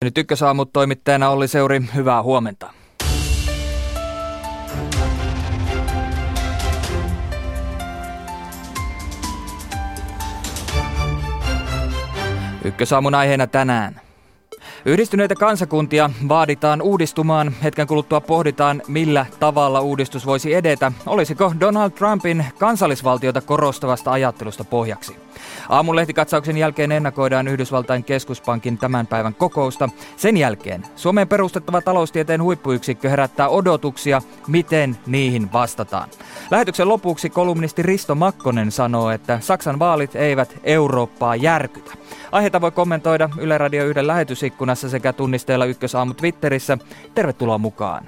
Nyt Ykkösaamut toimittajana Olli Seuri, hyvää huomenta. Ykkösaamun aiheena tänään. Yhdistyneitä kansakuntia vaaditaan uudistumaan. Hetken kuluttua pohditaan, millä tavalla uudistus voisi edetä. Olisiko Donald Trumpin kansallisvaltiota korostavasta ajattelusta pohjaksi? Aamun lehtikatsauksen jälkeen ennakoidaan Yhdysvaltain keskuspankin tämän päivän kokousta. Sen jälkeen Suomeen perustettava taloustieteen huippuyksikkö herättää odotuksia, miten niihin vastataan. Lähetyksen lopuksi kolumnisti Risto Makkonen sanoo, että Saksan vaalit eivät Eurooppaa järkytä. Aiheita voi kommentoida Yle Radio 1 lähetysikkunassa sekä tunnisteella Ykkösaamu Twitterissä. Tervetuloa mukaan.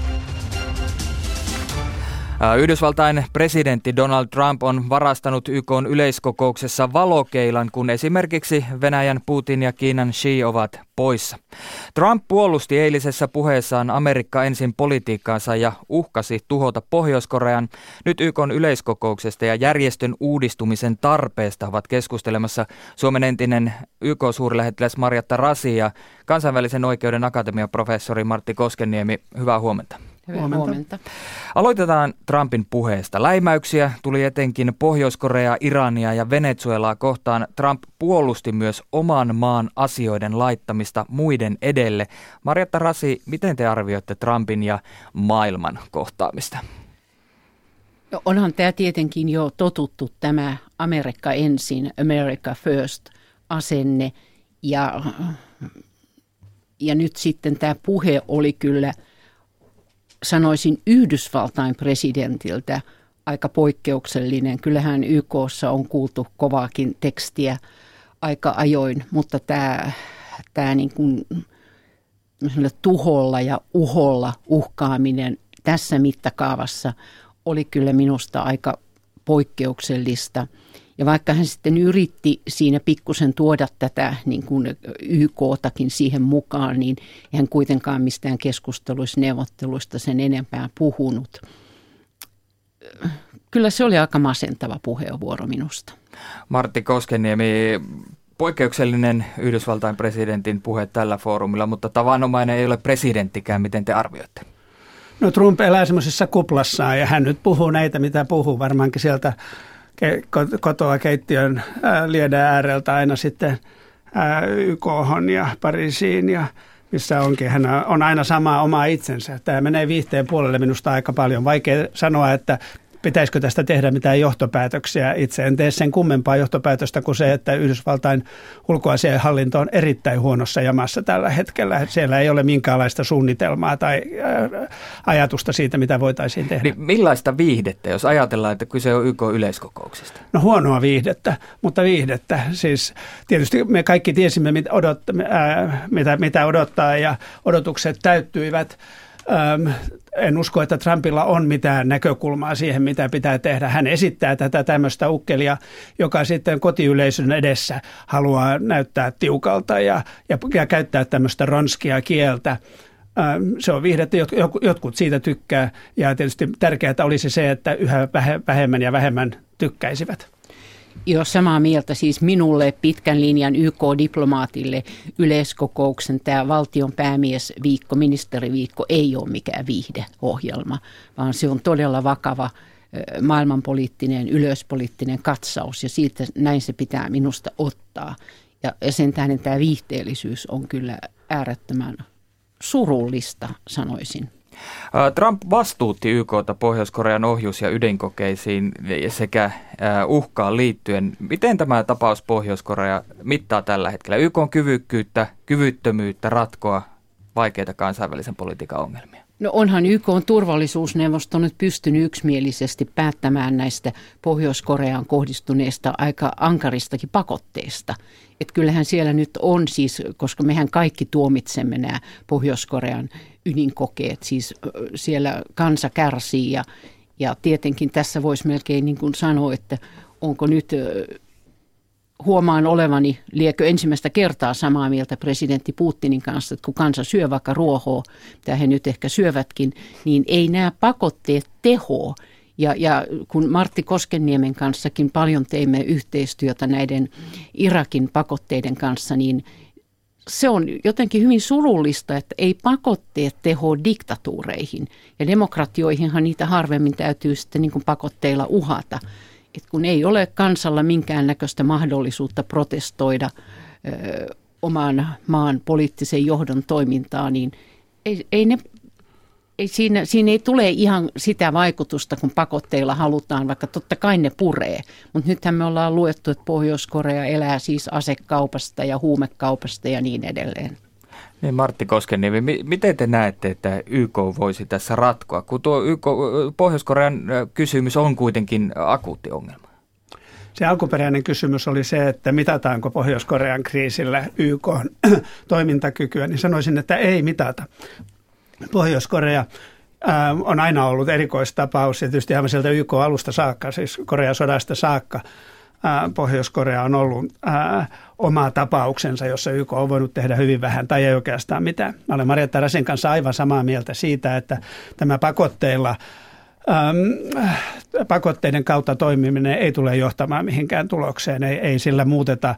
Yhdysvaltain presidentti Donald Trump on varastanut YK:n yleiskokouksessa valokeilan, kun esimerkiksi Venäjän Putin ja Kiinan Xi ovat poissa. Trump puolusti eilisessä puheessaan Amerikka ensin politiikkaansa ja uhkasi tuhota Pohjois-Korean. Nyt YK:n yleiskokouksesta ja järjestön uudistumisen tarpeesta ovat keskustelemassa Suomen entinen YK-suurlähettiläs Marjatta Rasi ja kansainvälisen oikeuden akatemian professori Martti Koskenniemi. Hyvää huomenta. Huomenta. Aloitetaan Trumpin puheesta. Läimäyksiä tuli etenkin Pohjois-Koreaa, Irania ja Venezuelaa kohtaan. Trump puolusti myös oman maan asioiden laittamista muiden edelle. Marjatta Rasi, miten te arvioitte Trumpin ja maailman kohtaamista? No, onhan tämä tietenkin jo totuttu, tämä Amerikka ensin, America first asenne. Ja nyt sitten tämä puhe oli kyllä, sanoisin, Yhdysvaltain presidentiltä aika poikkeuksellinen. Kyllähän YK:ssa on kuultu kovaakin tekstiä aika ajoin, mutta tämä niin kuin tuholla ja uholla uhkaaminen tässä mittakaavassa oli kyllä minusta aika poikkeuksellista. Ja vaikka hän sitten yritti siinä pikkusen tuoda tätä niin kuin YK:takin siihen mukaan, niin hän kuitenkaan mistään keskusteluissa, neuvotteluista sen enempää puhunut. Kyllä se oli aika masentava puheenvuoro minusta. Martti Koskenniemi, poikkeuksellinen Yhdysvaltain presidentin puhe tällä foorumilla, mutta tavanomainen ei ole presidenttikään. Miten te arvioitte? No Trump elää semmoisessa kuplassaan ja hän nyt puhuu näitä, mitä puhuu varmaankin sieltä kotoa keittiön lieden ääreltä aina sitten YK:hon ja Pariisiin ja missä onkin. Hän on aina sama oma itsensä. Tämä menee viihteen puolelle minusta aika paljon. Vaikea sanoa, että pitäisikö tästä tehdä mitään johtopäätöksiä. Itse en tee sen kummempaa johtopäätöstä kuin se, että Yhdysvaltain ulkoasiainhallinto on erittäin huonossa jamassa tällä hetkellä. Siellä ei ole minkäänlaista suunnitelmaa tai ajatusta siitä, mitä voitaisiin tehdä. Niin millaista viihdettä, jos ajatellaan, että kyse on YK-yleiskokouksesta? No huonoa viihdettä, mutta viihdettä. Siis tietysti me kaikki tiesimme, mitä odottaa ja odotukset täyttyivät. En usko, että Trumpilla on mitään näkökulmaa siihen, mitä pitää tehdä. Hän esittää tätä tämmöistä ukkelia, joka sitten kotiyleisön edessä haluaa näyttää tiukalta ja käyttää tämmöistä ronskia kieltä. Se on viihdettä, jotkut siitä tykkää ja tietysti tärkeää olisi se, että yhä vähemmän ja vähemmän tykkäisivät. Joo, samaa mieltä. Siis minulle pitkän linjan YK-diplomaatille yleiskokouksen tämä valtion päämiesviikko, ministeriviikko ei ole mikään viihdeohjelma, vaan se on todella vakava maailmanpoliittinen, yleispoliittinen katsaus ja siitä näin se pitää minusta ottaa. Ja sen tähden tämä viihteellisyys on kyllä äärettömän surullista, sanoisin. Trump vastuutti YK:ta Pohjois-Korean ohjus- ja ydinkokeisiin sekä uhkaan liittyen. Miten tämä tapaus Pohjois-Korea mittaa tällä hetkellä YK:n kyvykkyyttä, kyvyttömyyttä ratkoa vaikeita kansainvälisen politiikan ongelmia? No onhan YK:n turvallisuusneuvosto nyt pystynyt yksimielisesti päättämään näistä Pohjois-Koreaan kohdistuneista aika ankaristakin pakotteista. Että kyllähän siellä nyt on siis, koska mehän kaikki tuomitsemme nämä Pohjois-Korean ydinkokeet, siis siellä kansa kärsii ja tietenkin tässä voisi melkein niin kuin sanoa, että onko nyt huomaan olevani, liekö ensimmäistä kertaa samaa mieltä presidentti Putinin kanssa, että kun kansa syö vaikka ruohoa, mitä he nyt ehkä syövätkin, niin ei nämä pakotteet tehoa. Ja kun Martti Koskenniemen kanssakin paljon teimme yhteistyötä näiden Irakin pakotteiden kanssa, niin se on jotenkin hyvin surullista, että ei pakotteet teho diktatuureihin. Ja demokratioihinhan niitä harvemmin täytyy sitten niin kuin pakotteilla uhata. Et kun ei ole kansalla minkäännäköistä mahdollisuutta protestoida oman maan poliittisen johdon toimintaa, niin siinä ei tule ihan sitä vaikutusta, kun pakotteilla halutaan, vaikka totta kai ne puree. Mutta nythän me ollaan luettu, että Pohjois-Korea elää siis asekaupasta ja huumekaupasta ja niin edelleen. Niin Martti Koskenniemi, miten te näette, että YK voisi tässä ratkoa, kun tuo Pohjois-Korean kysymys on kuitenkin akuutti ongelma? Se alkuperäinen kysymys oli se, että mitataanko Pohjois-Korean kriisillä YK:n toimintakykyä, niin sanoisin, että ei mitata. Pohjois-Korea on aina ollut erikoistapaus ja tietysti aivan sieltä YK-alusta saakka, siis Korean sodasta saakka, Pohjois-Korea on ollut oma tapauksensa, jossa YK on voinut tehdä hyvin vähän tai ei oikeastaan mitään. Mä olen Marjatta Rasin kanssa aivan samaa mieltä siitä, että tämä pakotteiden kautta toimiminen ei tule johtamaan mihinkään tulokseen. Ei sillä muuteta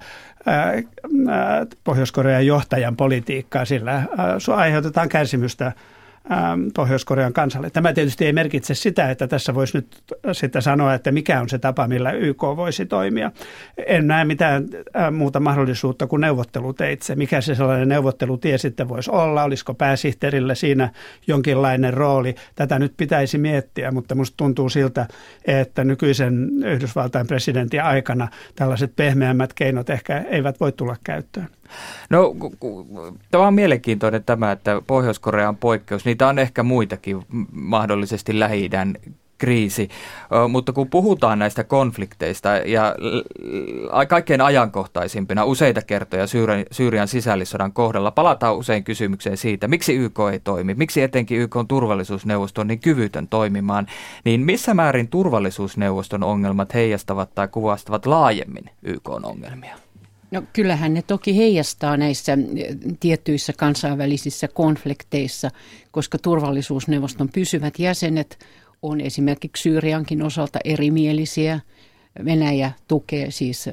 Pohjois-Korean johtajan politiikkaa, sillä aiheutetaan kärsimystä Pohjois-Korean kansalle. Tämä tietysti ei merkitse sitä, että tässä voisi nyt sitten sanoa, että mikä on se tapa, millä YK voisi toimia. En näe mitään muuta mahdollisuutta kuin neuvotteluteitse. Mikä se sellainen neuvottelutie sitten voisi olla? Olisiko pääsihteerillä siinä jonkinlainen rooli? Tätä nyt pitäisi miettiä, mutta musta tuntuu siltä, että nykyisen Yhdysvaltain presidentin aikana tällaiset pehmeämmät keinot ehkä eivät voi tulla käyttöön. No, tämä on mielenkiintoinen tämä, että Pohjois-Korea on poikkeus. Niitä on ehkä muitakin, mahdollisesti Lähi-idän kriisi, mutta kun puhutaan näistä konflikteista ja kaikkein ajankohtaisimpina useita kertoja Syyrian sisällissodan kohdalla, palataan usein kysymykseen siitä, miksi YK ei toimi, miksi etenkin YK:n turvallisuusneuvosto on niin kyvytön toimimaan, niin missä määrin turvallisuusneuvoston ongelmat heijastavat tai kuvastavat laajemmin YK:n ongelmia? No kyllähän ne toki heijastaa näissä tiettyissä kansainvälisissä konflikteissa, koska turvallisuusneuvoston pysyvät jäsenet on esimerkiksi Syyriankin osalta erimielisiä. Venäjä tukee siis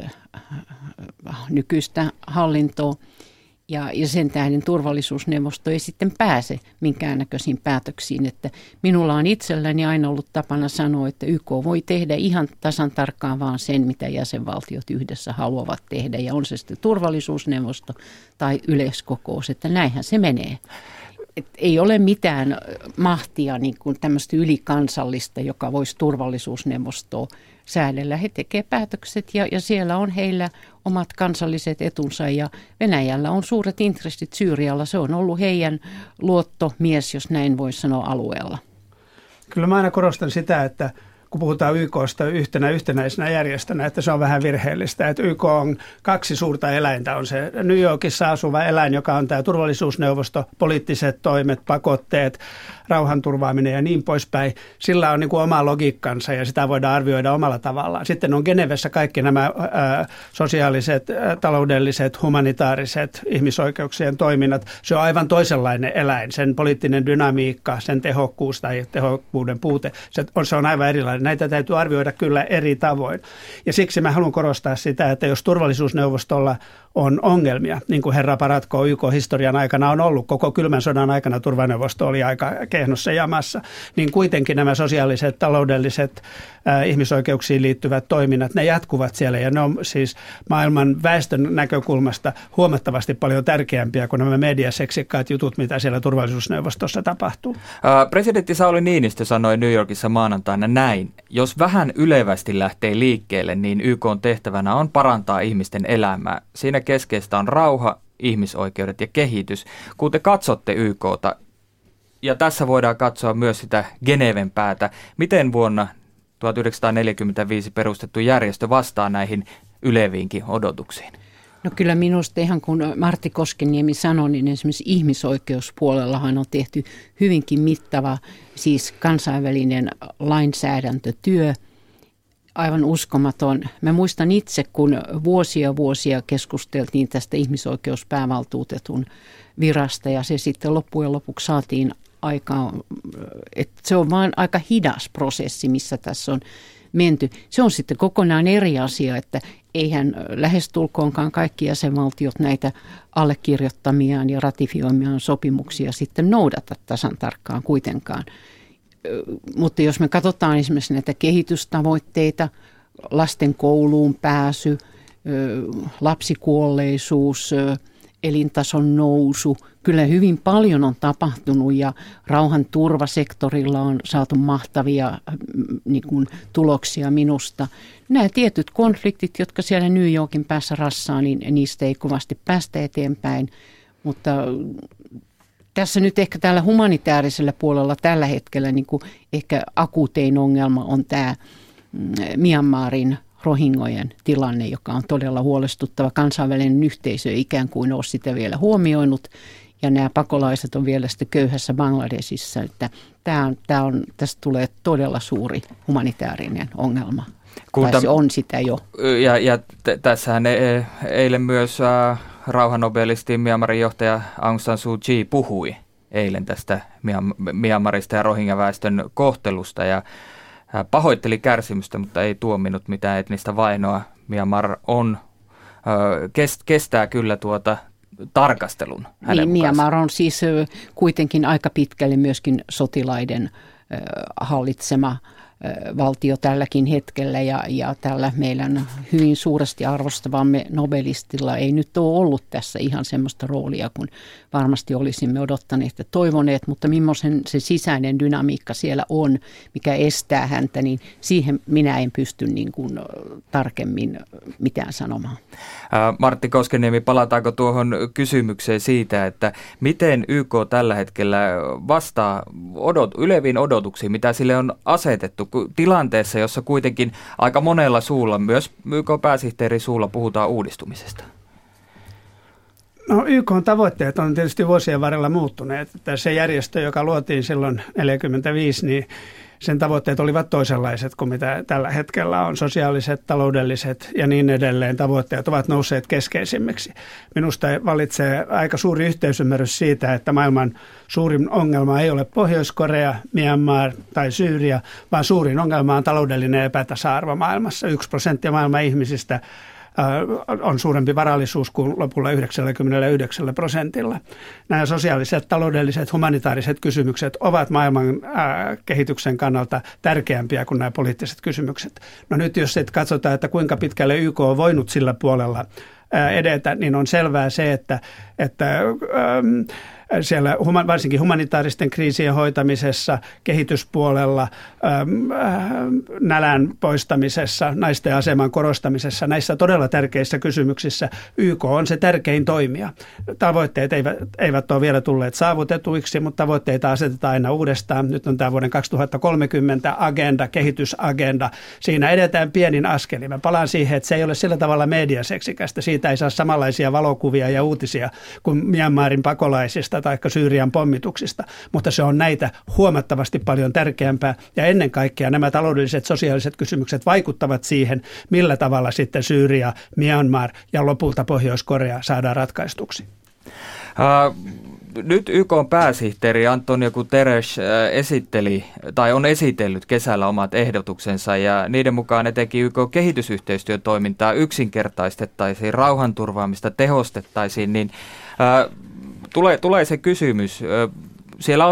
nykyistä hallintoa ja sen tähden turvallisuusneuvosto ei sitten pääse minkäännäköisiin päätöksiin. Että minulla on itselläni aina ollut tapana sanoa, että YK voi tehdä ihan tasan tarkkaan vaan sen, mitä jäsenvaltiot yhdessä haluavat tehdä. Ja on se sitten turvallisuusneuvosto tai yleiskokous, että näinhän se menee. Et ei ole mitään mahtia niin kuin tämmöistä ylikansallista, joka voisi turvallisuusneuvostoa säädellä. He tekevät päätökset ja siellä on heillä omat kansalliset etunsa ja Venäjällä on suuret intressit Syyrialla. Se on ollut heidän luottomies, jos näin voi sanoa, alueella. Kyllä mä aina korostan sitä, että kun puhutaan YK:sta yhtenäisenä järjestönä, että se on vähän virheellistä. Että YK on kaksi suurta eläintä. On se New Yorkissa asuva eläin, joka on tämä turvallisuusneuvosto, poliittiset toimet, pakotteet, rauhanturvaaminen ja niin poispäin. Sillä on niin kuin oma logiikkansa ja sitä voidaan arvioida omalla tavallaan. Sitten on Genevessä kaikki nämä sosiaaliset, taloudelliset, humanitaariset ihmisoikeuksien toiminnat. Se on aivan toisenlainen eläin. Sen poliittinen dynamiikka, sen tehokkuus tai tehokkuuden puute, se on aivan erilainen. Näitä täytyy arvioida kyllä eri tavoin. Ja siksi mä haluan korostaa sitä, että jos turvallisuusneuvostolla on ongelmia, niin kuin herra Paratko YK-historian aikana on ollut, koko kylmän sodan aikana turvaneuvosto oli aika kehnossa jamassa, niin kuitenkin nämä sosiaaliset, taloudelliset, ihmisoikeuksiin liittyvät toiminnat, ne jatkuvat siellä ja ne on siis maailman väestön näkökulmasta huomattavasti paljon tärkeämpiä kuin nämä mediaseksikkaat jutut, mitä siellä turvallisuusneuvostossa tapahtuu. Presidentti Sauli Niinistö sanoi New Yorkissa maanantaina näin: jos vähän ylevästi lähtee liikkeelle, niin YK:n tehtävänä on parantaa ihmisten elämää. Siinä keskeistä on rauha, ihmisoikeudet ja kehitys. Kun te katsotte YK:ta, ja tässä voidaan katsoa myös sitä Geneven päätä, miten vuonna 1945 perustettu järjestö vastaa näihin yleviinkin odotuksiin? No kyllä minusta ihan kun Martti Koskenniemi sanoi, niin esimerkiksi ihmisoikeuspuolellahan on tehty hyvinkin mittava siis kansainvälinen lainsäädäntötyö. Aivan uskomaton. Mä muistan itse, kun vuosia keskusteltiin tästä ihmisoikeuspäävaltuutetun virasta ja se sitten loppujen lopuksi saatiin aikaan, että se on vain aika hidas prosessi, missä tässä on menty. Se on sitten kokonaan eri asia, että eihän lähestulkoonkaan kaikki jäsenvaltiot näitä allekirjoittamiaan ja ratifioimiaan sopimuksia sitten noudata tasan tarkkaan kuitenkaan. Mutta jos me katsotaan esimerkiksi näitä kehitystavoitteita, lasten kouluun pääsy, lapsikuolleisuus, elintason nousu, kyllä hyvin paljon on tapahtunut ja rauhanturvasektorilla on saatu mahtavia tuloksia minusta. Nämä tietyt konfliktit, jotka siellä New Yorkin päässä rassaa, niin niistä ei kovasti päästä eteenpäin, mutta tässä nyt ehkä täällä humanitaarisella puolella tällä hetkellä ehkä akuutein ongelma on tämä Myanmarin rohingojen tilanne, joka on todella huolestuttava. Kansainvälinen yhteisö ei ikään kuin ole sitä vielä huomioinut ja nämä pakolaiset on vielä sitten köyhässä Bangladesissa. Että tästä tulee todella suuri humanitaarinen ongelma. Tai se on sitä jo. Ja tässähän eilen myös rauhannobelisti Myanmarin johtaja Aung San Suu Kyi puhui eilen tästä Myanmarista ja rohingya-väestön kohtelusta ja pahoitteli kärsimystä, mutta ei tuominut mitään etnistä vainoa. Myanmar kestää kyllä tarkastelun hänen niin, Myanmar on siis kuitenkin aika pitkälle myöskin sotilaiden hallitsema valtio tälläkin hetkellä ja tällä meidän hyvin suuresti arvostavamme nobelistilla ei nyt ole ollut tässä ihan semmoista roolia, kun varmasti olisimme odottaneet ja toivoneet, mutta millaisen se sisäinen dynamiikka siellä on, mikä estää häntä, niin siihen minä en pysty tarkemmin mitään sanomaan. Martti Koskenniemi, palataanko tuohon kysymykseen siitä, että miten YK tällä hetkellä vastaa yleviin odotuksiin, mitä sille on asetettu tilanteessa, jossa kuitenkin aika monella suulla, myös YK-pääsihteerin suulla, puhutaan uudistumisesta? No YK:n tavoitteet on tietysti vuosien varrella muuttuneet. Se järjestö, joka luotiin silloin 1945, niin sen tavoitteet olivat toisenlaiset kuin mitä tällä hetkellä on. Sosiaaliset, taloudelliset ja niin edelleen tavoitteet ovat nousseet keskeisimmiksi. Minusta vallitsee aika suuri yhteisymmärrys siitä, että maailman suurin ongelma ei ole Pohjois-Korea, Myanmar tai Syyria, vaan suurin ongelma on taloudellinen epätasa-arvo maailmassa. 1% maailman ihmisistä on suurempi varallisuus kuin lopulla 99%. Nämä sosiaaliset, taloudelliset, humanitaariset kysymykset ovat maailman kehityksen kannalta tärkeämpiä kuin nämä poliittiset kysymykset. No nyt jos sitten katsotaan, että kuinka pitkälle YK on voinut sillä puolella edetä, niin on selvää se, että siellä varsinkin humanitaaristen kriisien hoitamisessa, kehityspuolella, nälän poistamisessa, naisten aseman korostamisessa, näissä todella tärkeissä kysymyksissä YK on se tärkein toimija. Tavoitteet eivät ole vielä tulleet saavutetuiksi, mutta tavoitteita asetetaan aina uudestaan. Nyt on tämä vuoden 2030 agenda, kehitysagenda. Siinä edetään pienin askelin. Mä palaan siihen, että se ei ole sillä tavalla mediaseksikästä. Siitä ei saa samanlaisia valokuvia ja uutisia kuin Myanmarin pakolaisista tai Syyrian pommituksista, mutta se on näitä huomattavasti paljon tärkeämpää ja ennen kaikkea nämä taloudelliset, sosiaaliset kysymykset vaikuttavat siihen, millä tavalla sitten Syyria, Myanmar ja lopulta Pohjois-Korea saadaan ratkaistuksi. Nyt YK:n pääsihteeri Antonio Guterres on esitellyt kesällä omat ehdotuksensa ja niiden mukaan etenkin YK:n kehitysyhteistyötoimintaa yksinkertaistettaisiin, rauhanturvaamista tehostettaisiin, niin tulee se kysymys. Siellä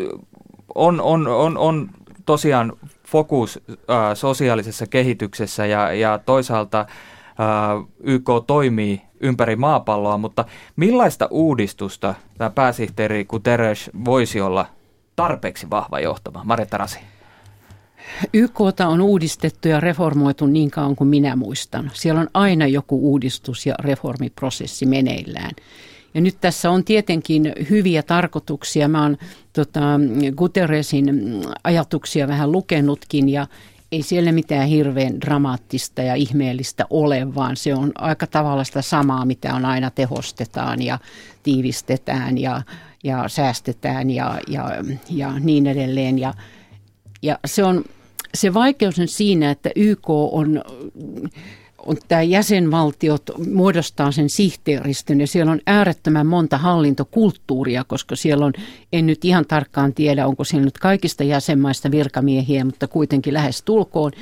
on tosiaan fokus sosiaalisessa kehityksessä ja toisaalta YK toimii ympäri maapalloa, mutta millaista uudistusta tämä pääsihteeri Guterres voisi olla tarpeeksi vahva johtava? Marjatta Rasi. YK:ta on uudistettu ja reformoitu niin kauan kuin minä muistan. Siellä on aina joku uudistus ja reformiprosessi meneillään. Ja nyt tässä on tietenkin hyviä tarkoituksia. Mä oon Guterresin ajatuksia vähän lukenutkin ja ei siellä mitään hirveän dramaattista ja ihmeellistä ole, vaan se on aika tavalla sitä samaa, mitä on aina tehostetaan ja tiivistetään ja säästetään ja niin edelleen. Ja se vaikeus on siinä, että YK on tämä jäsenvaltiot muodostaa sen sihteeristön ja siellä on äärettömän monta hallintokulttuuria, koska siellä on, en nyt ihan tarkkaan tiedä, onko siellä nyt kaikista jäsenmaista virkamiehiä, mutta kuitenkin lähes tulkoon.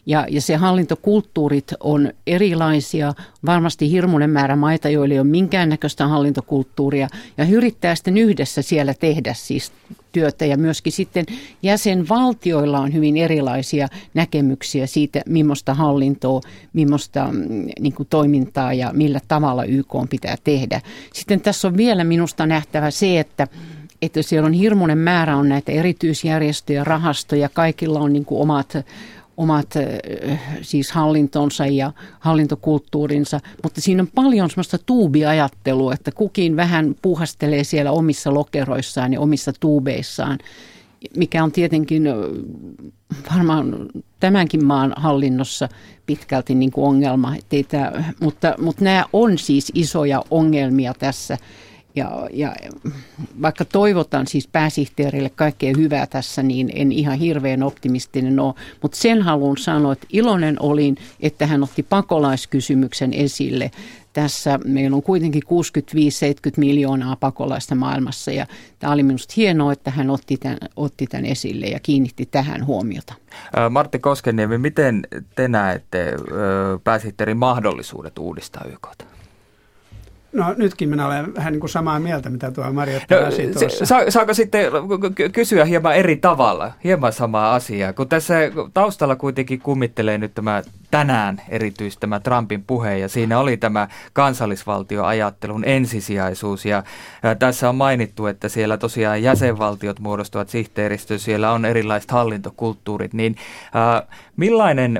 Ja se hallintokulttuurit on erilaisia, varmasti hirmuinen määrä maita, joilla ei ole minkäännäköistä hallintokulttuuria, ja yrittää sitten yhdessä siellä tehdä siis työtä. Ja myöskin sitten jäsenvaltioilla on hyvin erilaisia näkemyksiä siitä, millaista hallintoa, millaista niin kuin toimintaa ja millä tavalla YK pitää tehdä. Sitten tässä on vielä minusta nähtävä se, että siellä on hirmuinen määrä on näitä erityisjärjestöjä, rahastoja, kaikilla on niin kuin omat siis hallintonsa ja hallintokulttuurinsa, mutta siinä on paljon semmoista tuubiajattelua, että kukin vähän puuhastelee siellä omissa lokeroissaan ja omissa tuubeissaan, mikä on tietenkin varmaan tämänkin maan hallinnossa pitkälti niin kuin ongelma, mutta nämä on siis isoja ongelmia tässä. Ja vaikka toivotan siis pääsihteerille kaikkea hyvää tässä, niin en ihan hirveän optimistinen ole. Mutta sen haluan sanoa, että iloinen olin, että hän otti pakolaiskysymyksen esille. Tässä meillä on kuitenkin 65-70 miljoonaa pakolaista maailmassa ja tämä oli minusta hienoa, että hän otti tämän esille ja kiinnitti tähän huomiota. Martti Koskenniemi, miten te näette pääsihteerin mahdollisuudet uudistaa YK:ta? No nytkin minä olen vähän niin kuin samaa mieltä, mitä tuo Marjatta Rasi tuossa. Saako sitten kysyä hieman eri tavalla, hieman samaa asiaa, kun tässä taustalla kuitenkin kummittelee nyt tämä tänään erityisesti tämä Trumpin puhe ja siinä oli tämä kansallisvaltioajattelun ensisijaisuus ja tässä on mainittu, että siellä tosiaan jäsenvaltiot muodostuvat sihteeristö, siellä on erilaiset hallintokulttuurit, niin millainen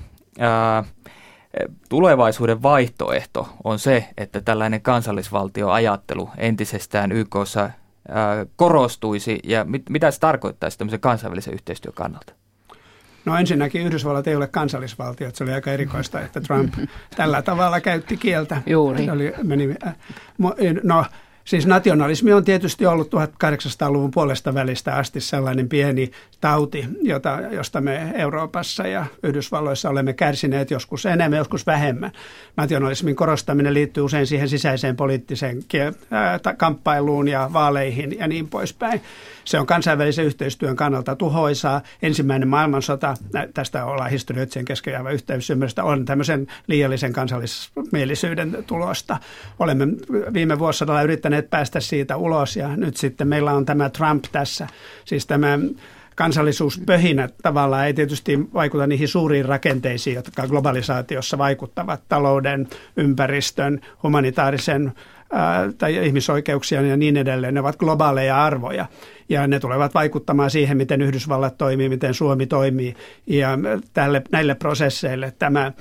tulevaisuuden vaihtoehto on se, että tällainen kansallisvaltioajattelu entisestään YK:ssa korostuisi ja mitä se tarkoittaisi tämmöisen kansainvälisen yhteistyön kannalta? No ensinnäkin Yhdysvallat ei ole kansallisvaltio, se oli aika erikoista, että Trump tällä tavalla käytti kieltä. Juuri. Siis nationalismi on tietysti ollut 1800-luvun puolesta välistä asti sellainen pieni tauti, josta me Euroopassa ja Yhdysvalloissa olemme kärsineet joskus enemmän, joskus vähemmän. Nationalismin korostaminen liittyy usein siihen sisäiseen poliittiseen kamppailuun ja vaaleihin ja niin poispäin. Se on kansainvälisen yhteistyön kannalta tuhoisaa. Ensimmäinen maailmansota, tästä ollaan historioitsijan kesken jäävä yhteisymmärrystä, on tämmöisen liiallisen kansallismielisyyden tulosta. Olemme viime vuosisadalla yrittäneet päästä siitä ulos ja nyt sitten meillä on tämä Trump tässä. Siis tämä kansallisuuspöhinä tavallaan ei tietysti vaikuta niihin suuriin rakenteisiin, jotka globalisaatiossa vaikuttavat talouden, ympäristön, humanitaarisen tai ihmisoikeuksien ja niin edelleen. Ne ovat globaaleja arvoja ja ne tulevat vaikuttamaan siihen, miten Yhdysvallat toimii, miten Suomi toimii ja näille prosesseille tämä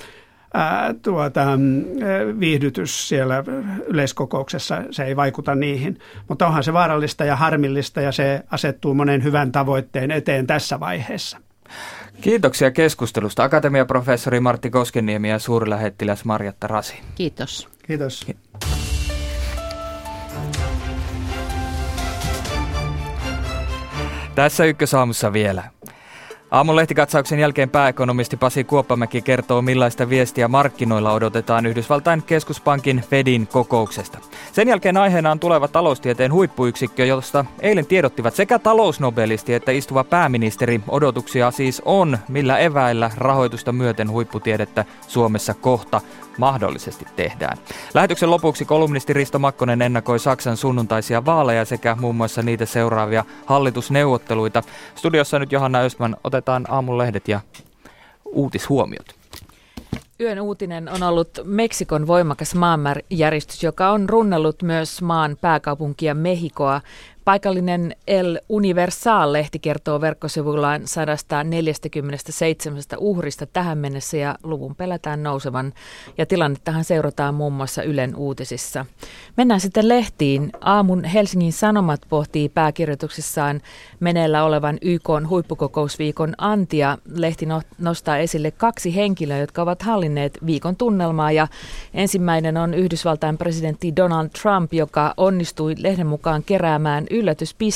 viihdytys siellä yleiskokouksessa, se ei vaikuta niihin. Mutta onhan se vaarallista ja harmillista ja se asettuu monen hyvän tavoitteen eteen tässä vaiheessa. Kiitoksia keskustelusta. Akatemiaprofessori Martti Koskenniemi ja suurlähettiläs Marjatta Rasi. Kiitos. Kiitos. Tässä Ykkösaamussa vielä. Aamun lehtikatsauksen jälkeen pääekonomisti Pasi Kuoppamäki kertoo, millaista viestiä markkinoilla odotetaan Yhdysvaltain keskuspankin Fedin kokouksesta. Sen jälkeen aiheena on tuleva taloustieteen huippuyksikkö, josta eilen tiedottivat sekä talousnobelisti että istuva pääministeri. Odotuksia siis on, millä eväillä rahoitusta myöten huipputiedettä Suomessa kohta mahdollisesti tehdään. Lähetyksen lopuksi kolumnisti Risto Makkonen ennakoi Saksan sunnuntaisia vaaleja sekä muun muassa niitä seuraavia hallitusneuvotteluita. Studiossa nyt Johanna Östman, otetaan aamun lehdet ja uutishuomiot. Yön uutinen on ollut Meksikon voimakas maanjäristys, joka on runnellut myös maan pääkaupunkia Mehikoa. Paikallinen El Universal-lehti kertoo verkkosivuillaan 147 uhrista tähän mennessä ja luvun pelätään nousevan. Ja tilannettahan seurataan muun muassa Ylen uutisissa. Mennään sitten lehtiin. Aamun Helsingin Sanomat pohtii pääkirjoituksessaan meneillä olevan YK:n huippukokousviikon antia. Lehti nostaa esille 2 henkilöä, jotka ovat hallinneet viikon tunnelmaa. Ja ensimmäinen on Yhdysvaltain presidentti Donald Trump, joka onnistui lehden mukaan keräämään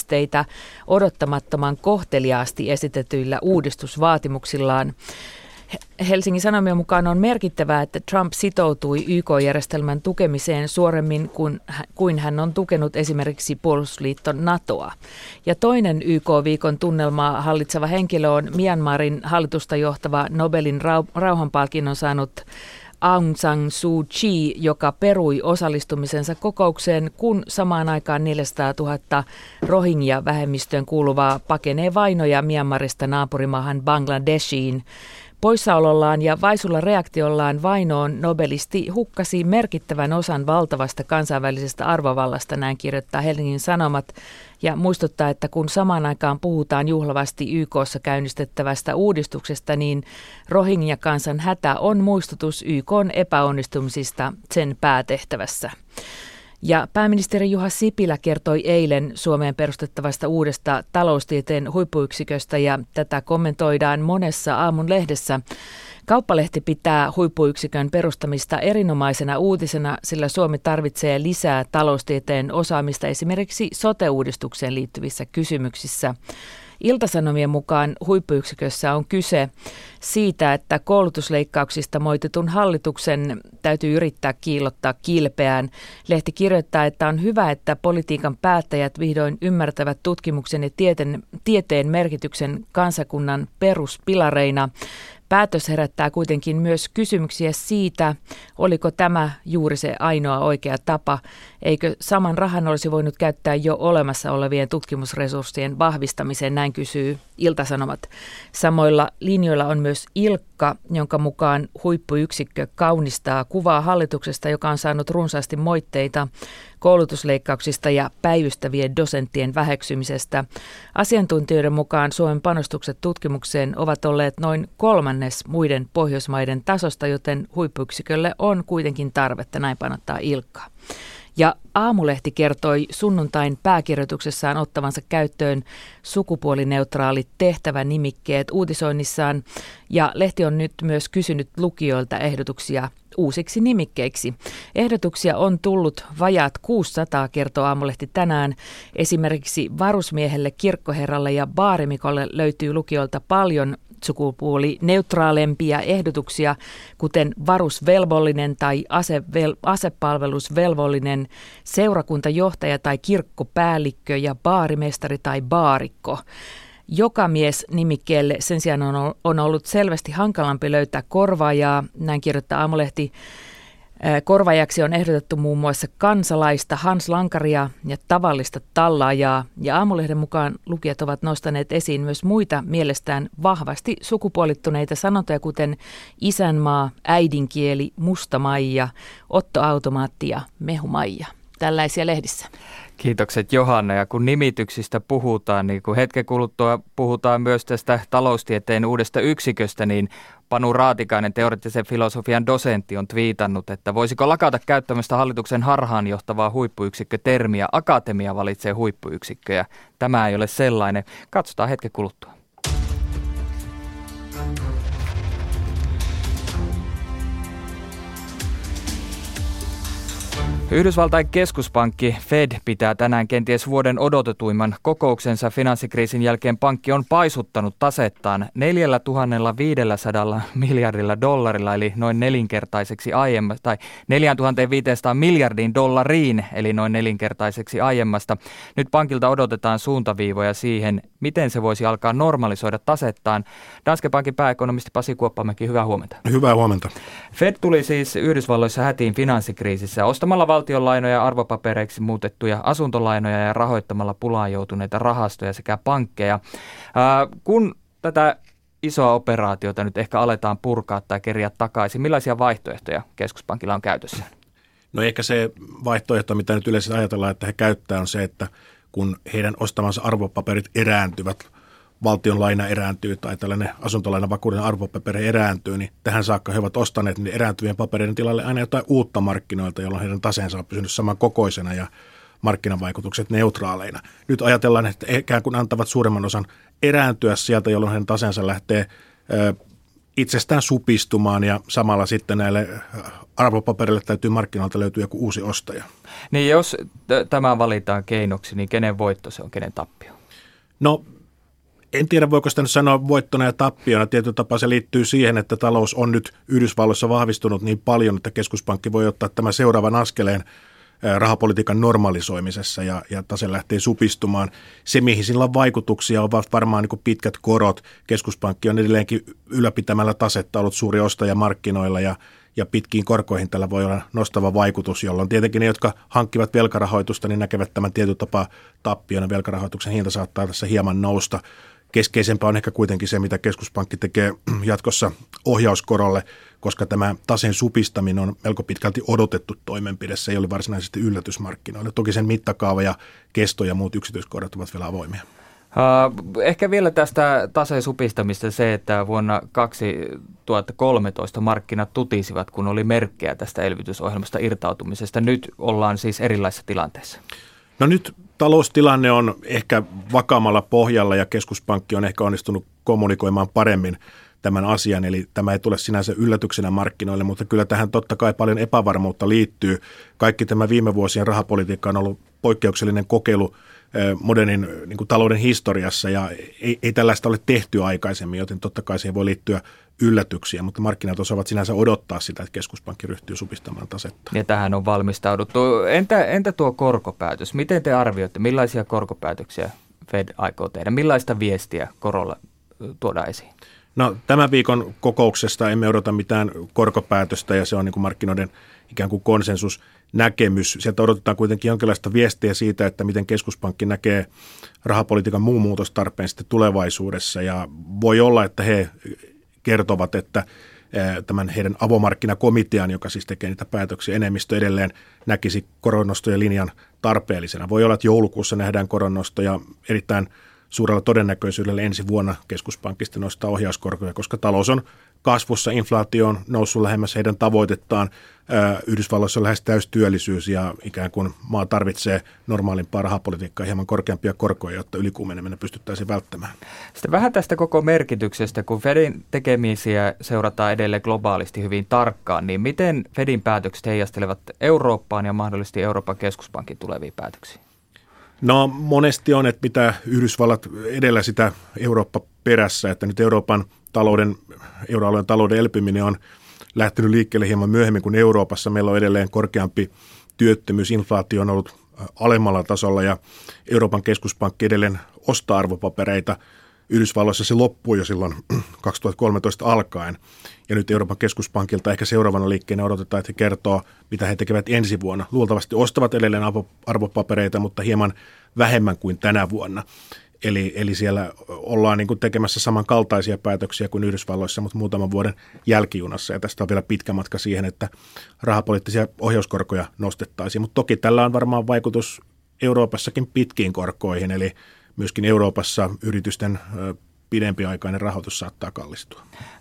yllätyspisteitä odottamattoman kohteliaasti esitetyillä uudistusvaatimuksillaan. Helsingin Sanomien mukaan on merkittävää, että Trump sitoutui YK-järjestelmän tukemiseen suoremmin kuin hän on tukenut esimerkiksi puolustusliitto NATOa. Ja toinen YK-viikon tunnelmaa hallitseva henkilö on Myanmarin hallitusta johtava Nobelin rauhanpalkinnon saanut Aung San Suu Kyi, joka perui osallistumisensa kokoukseen, kun samaan aikaan 400 000 Rohingya-vähemmistöön kuuluvaa pakenee vainoja Myanmarista naapurimaahan Bangladeshiin. Poissaolollaan ja vaisulla reaktiollaan vainoon nobelisti hukkasi merkittävän osan valtavasta kansainvälisestä arvovallasta, näin kirjoittaa Helsingin Sanomat, ja muistuttaa, että kun samaan aikaan puhutaan juhlavasti YK:ssa käynnistettävästä uudistuksesta, niin Rohingya-kansan hätä on muistutus YK:n epäonnistumisista sen päätehtävässä. Ja pääministeri Juha Sipilä kertoi eilen Suomeen perustettavasta uudesta taloustieteen huippuyksiköstä, ja tätä kommentoidaan monessa aamun lehdessä. Kauppalehti pitää huippuyksikön perustamista erinomaisena uutisena, sillä Suomi tarvitsee lisää taloustieteen osaamista esimerkiksi sote-uudistukseen liittyvissä kysymyksissä. Ilta-Sanomien mukaan huippuyksikössä on kyse siitä, että koulutusleikkauksista moitetun hallituksen täytyy yrittää kiillottaa kilpeään. Lehti kirjoittaa, että on hyvä, että politiikan päättäjät vihdoin ymmärtävät tutkimuksen ja tieteen merkityksen kansakunnan peruspilareina. Päätös herättää kuitenkin myös kysymyksiä siitä, oliko tämä juuri se ainoa oikea tapa. Eikö saman rahan olisi voinut käyttää jo olemassa olevien tutkimusresurssien vahvistamiseen, näin kysyy Ilta-Sanomat. Samoilla linjoilla on myös Ilkka, jonka mukaan huippuyksikkö kaunistaa kuvaa hallituksesta, joka on saanut runsaasti moitteita koulutusleikkauksista ja päivystävien dosenttien väheksymisestä. Asiantuntijoiden mukaan Suomen panostukset tutkimukseen ovat olleet noin 1/3 muiden Pohjoismaiden tasosta, joten huippuyksikölle on kuitenkin tarvetta, näin painottaa Ilkka. Ja Aamulehti kertoi sunnuntain pääkirjoituksessaan ottavansa käyttöön sukupuolineutraalit tehtävänimikkeet uutisoinnissaan, ja lehti on nyt myös kysynyt lukijoilta ehdotuksia uusiksi nimikkeiksi. Ehdotuksia on tullut vajaat 600, kertoo Aamulehti tänään. Esimerkiksi varusmiehelle, kirkkoherralle ja baarimikolle löytyy lukijoilta paljon sukupuolineutraalempia ehdotuksia, kuten varusvelvollinen tai asepalvelusvelvollinen, seurakuntajohtaja tai kirkkopäällikkö ja baarimestari tai baarikko. Jokamies-nimikkeelle sen sijaan on ollut selvästi hankalampi löytää korvaajaa, näin kirjoittaa Aamulehti. Korvaajaksi on ehdotettu muun muassa kansalaista, Hans Lankaria ja tavallista tallaajaa. Ja Aamulehden mukaan lukijat ovat nostaneet esiin myös muita mielestään vahvasti sukupuolittuneita sanontoja, kuten isänmaa, äidinkieli, musta Maija, Otto-automaatti ja Mehu Maija. Tällaisia lehdissä. Kiitokset Johanna, ja kun nimityksistä puhutaan, niin kun hetken kuluttua puhutaan myös tästä taloustieteen uudesta yksiköstä, niin Panu Raatikainen, teoreettisen filosofian dosentti, on twiitannut, että voisiko lakata käyttämästä hallituksen harhaanjohtavaa huippuyksikkö-termiä. Akatemia valitsee huippuyksikkö, ja tämä ei ole sellainen. Katsotaan hetken kuluttua. Yhdysvaltain keskuspankki Fed pitää tänään kenties vuoden odotetuimman kokouksensa. Finanssikriisin jälkeen pankki on paisuttanut tasettaan 4,500 miljardilla dollarilla, eli noin nelinkertaiseksi aiemmasta, tai 4,500 miljardiin dollariin, eli noin nelinkertaiseksi aiemmasta. Nyt pankilta odotetaan suuntaviivoja siihen, miten se voisi alkaa normalisoida tasettaan. Danske Bankin pääekonomisti Pasi Kuoppamäki, hyvää huomenta. Hyvää huomenta. Fed tuli siis Yhdysvalloissa hätiin finanssikriisissä ostamalla valtionlainoja, arvopapereiksi muutettuja asuntolainoja ja rahoittamalla pulaan joutuneita rahastoja sekä pankkeja. Kun tätä isoa operaatiota nyt ehkä aletaan purkaa tai keriä takaisin, millaisia vaihtoehtoja keskuspankilla on käytössä? No ehkä se vaihtoehto, mitä nyt yleensä ajatellaan, että he käyttää, on se, että kun heidän ostamansa arvopaperit erääntyvät, valtion laina erääntyy tai tällainen asuntolainavakuuden arvopaperi erääntyy, niin tähän saakka he ovat ostaneet niin erääntyvien papereiden tilalle aina jotain uutta markkinoilta, jolloin heidän taseensa on pysynyt samankokoisena ja markkinavaikutukset neutraaleina. Nyt ajatellaan, että ikään kuin antavat suuremman osan erääntyä sieltä, jolloin heidän taseensa lähtee itsestään supistumaan ja samalla sitten näille arvopaperille täytyy markkinoilta löytyä joku uusi ostaja. Niin jos tämä valitaan keinoksi, niin kenen voitto se on, kenen tappio? No En tiedä, voiko sitä nyt sanoa voittona ja tappiona. Tietyllä tapaa se liittyy siihen, että talous on nyt Yhdysvalloissa vahvistunut niin paljon, että keskuspankki voi ottaa tämän seuraavan askeleen rahapolitiikan normalisoimisessa ja tase lähtee supistumaan. Se, mihin sillä on vaikutuksia, ovat varmaan niin kuin pitkät korot. Keskuspankki on edelleenkin ylläpitämällä tasetta ollut suuri ostaja markkinoilla ja pitkiin korkoihin tällä voi olla nostava vaikutus, jolloin tietenkin ne, jotka hankkivat velkarahoitusta, niin näkevät tämän tietyllä tapaa tappiona. Velkarahoituksen hinta saattaa tässä hieman nousta. Keskeisempää on ehkä kuitenkin se, mitä keskuspankki tekee jatkossa ohjauskorolle, koska tämä taseen supistaminen on melko pitkälti odotettu toimenpide. Se ei ole varsinaisesti yllätysmarkkinoille. Toki sen mittakaava ja kesto ja muut yksityiskohdat ovat vielä avoimia. Ehkä vielä tästä taseen supistamista se, että vuonna 2013 markkinat tutisivat, kun oli merkkejä tästä elvytysohjelmasta irtautumisesta. Nyt ollaan siis erilaisessa tilanteessa. No nyt taloustilanne on ehkä vakaammalla pohjalla ja keskuspankki on ehkä onnistunut kommunikoimaan paremmin tämän asian. Eli tämä ei tule sinänsä yllätyksenä markkinoille, mutta kyllä tähän totta kai paljon epävarmuutta liittyy. Kaikki tämä viime vuosien rahapolitiikka on ollut poikkeuksellinen kokeilu modernin niin kuin talouden historiassa ja ei tällaista ole tehty aikaisemmin, joten totta kai siihen voi liittyä yllätyksiä, mutta markkinat osaavat sinänsä odottaa sitä, että keskuspankki ryhtyy supistamaan tasetta. Ja tähän on valmistauduttu. Entä tuo korkopäätös? Miten te arvioitte, millaisia korkopäätöksiä Fed aikoo tehdä? Millaista viestiä korolla tuodaan esiin? No tämän viikon kokouksesta emme odota mitään korkopäätöstä ja se on niin kuin markkinoiden ikään kuin konsensusnäkemys. Sieltä odotetaan kuitenkin jonkinlaista viestiä siitä, että miten keskuspankki näkee rahapolitiikan muun muutostarpeen sitten tulevaisuudessa ja voi olla, että he kertovat, että tämän heidän avomarkkinakomitean, joka siis tekee niitä päätöksiä, enemmistö edelleen näkisi koronnostojen linjan tarpeellisena. Voi olla, että joulukuussa nähdään koronnosto ja erittäin suurella todennäköisyydellä ensi vuonna keskuspankista nostaa ohjauskorkoja, koska talous on kasvussa, inflaatio on noussut lähemmäs heidän tavoitettaan. Yhdysvalloissa on lähes täystyöllisyys ja ikään kuin maa tarvitsee normaalimpaa rahapolitiikkaa, hieman korkeampia korkoja, jotta ylikuumeneminen pystyttäisiin välttämään. Sitten vähän tästä koko merkityksestä, kun Fedin tekemisiä seurataan edelleen globaalisti hyvin tarkkaan, niin miten Fedin päätökset heijastelevat Eurooppaan ja mahdollisesti Euroopan keskuspankin tuleviin päätöksiin? No monesti on, että mitä Yhdysvallat edellä sitä Eurooppa perässä, että nyt euroalueen talouden elpyminen on lähtenyt liikkeelle hieman myöhemmin kuin Euroopassa. Meillä on edelleen korkeampi työttömyys, inflaatio on ollut alemmalla tasolla ja Euroopan keskuspankki edelleen ostaa arvopapereita. Yhdysvalloissa se loppui jo silloin 2013 alkaen ja nyt Euroopan keskuspankilta ehkä seuraavana liikkeenä odotetaan, että he kertoo, mitä he tekevät ensi vuonna. Luultavasti ostavat edelleen arvopapereita, mutta hieman vähemmän kuin tänä vuonna. Eli siellä ollaan niin kuin tekemässä samankaltaisia päätöksiä kuin Yhdysvalloissa, mutta muutaman vuoden jälkijunassa. Ja tästä on vielä pitkä matka siihen, että rahapoliittisia ohjauskorkoja nostettaisiin. Mutta toki tällä on varmaan vaikutus Euroopassakin pitkiin korkoihin, eli myöskin Euroopassa yritysten pidempiaikainen rahoitus saattaa kallistua.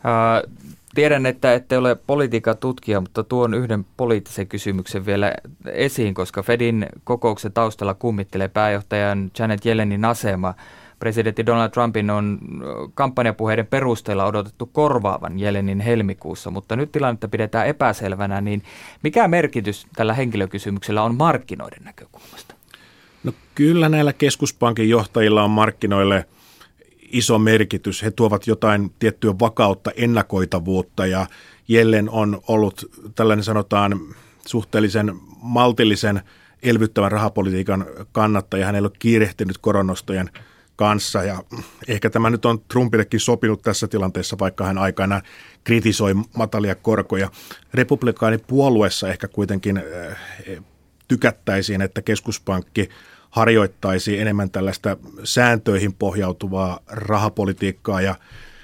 Tiedän, että ette ole politiikan tutkija, mutta tuon yhden poliittisen kysymyksen vielä esiin, koska Fedin kokouksen taustalla kummittelee pääjohtajan Janet Yellenin asema. Presidentti Donald Trumpin on kampanjapuheiden perusteella odotettu korvaavan Yellenin helmikuussa, mutta nyt tilannetta pidetään epäselvänä, niin mikä merkitys tällä henkilökysymyksellä on markkinoiden näkökulmasta? No kyllä näillä keskuspankin johtajilla on markkinoille iso merkitys. He tuovat jotain tiettyä vakautta, ennakoitavuutta ja Yellen on ollut tällainen sanotaan suhteellisen maltillisen elvyttävän rahapolitiikan kannattaja. Hän ei ole kiirehtinyt koronnostojen kanssa ja ehkä tämä nyt on Trumpillekin sopinut tässä tilanteessa, vaikka hän aikanaan kritisoi matalia korkoja. Republikaanipuolueessa ehkä kuitenkin tykättäisiin, että keskuspankki harjoittaisi enemmän tällaista sääntöihin pohjautuvaa rahapolitiikkaa ja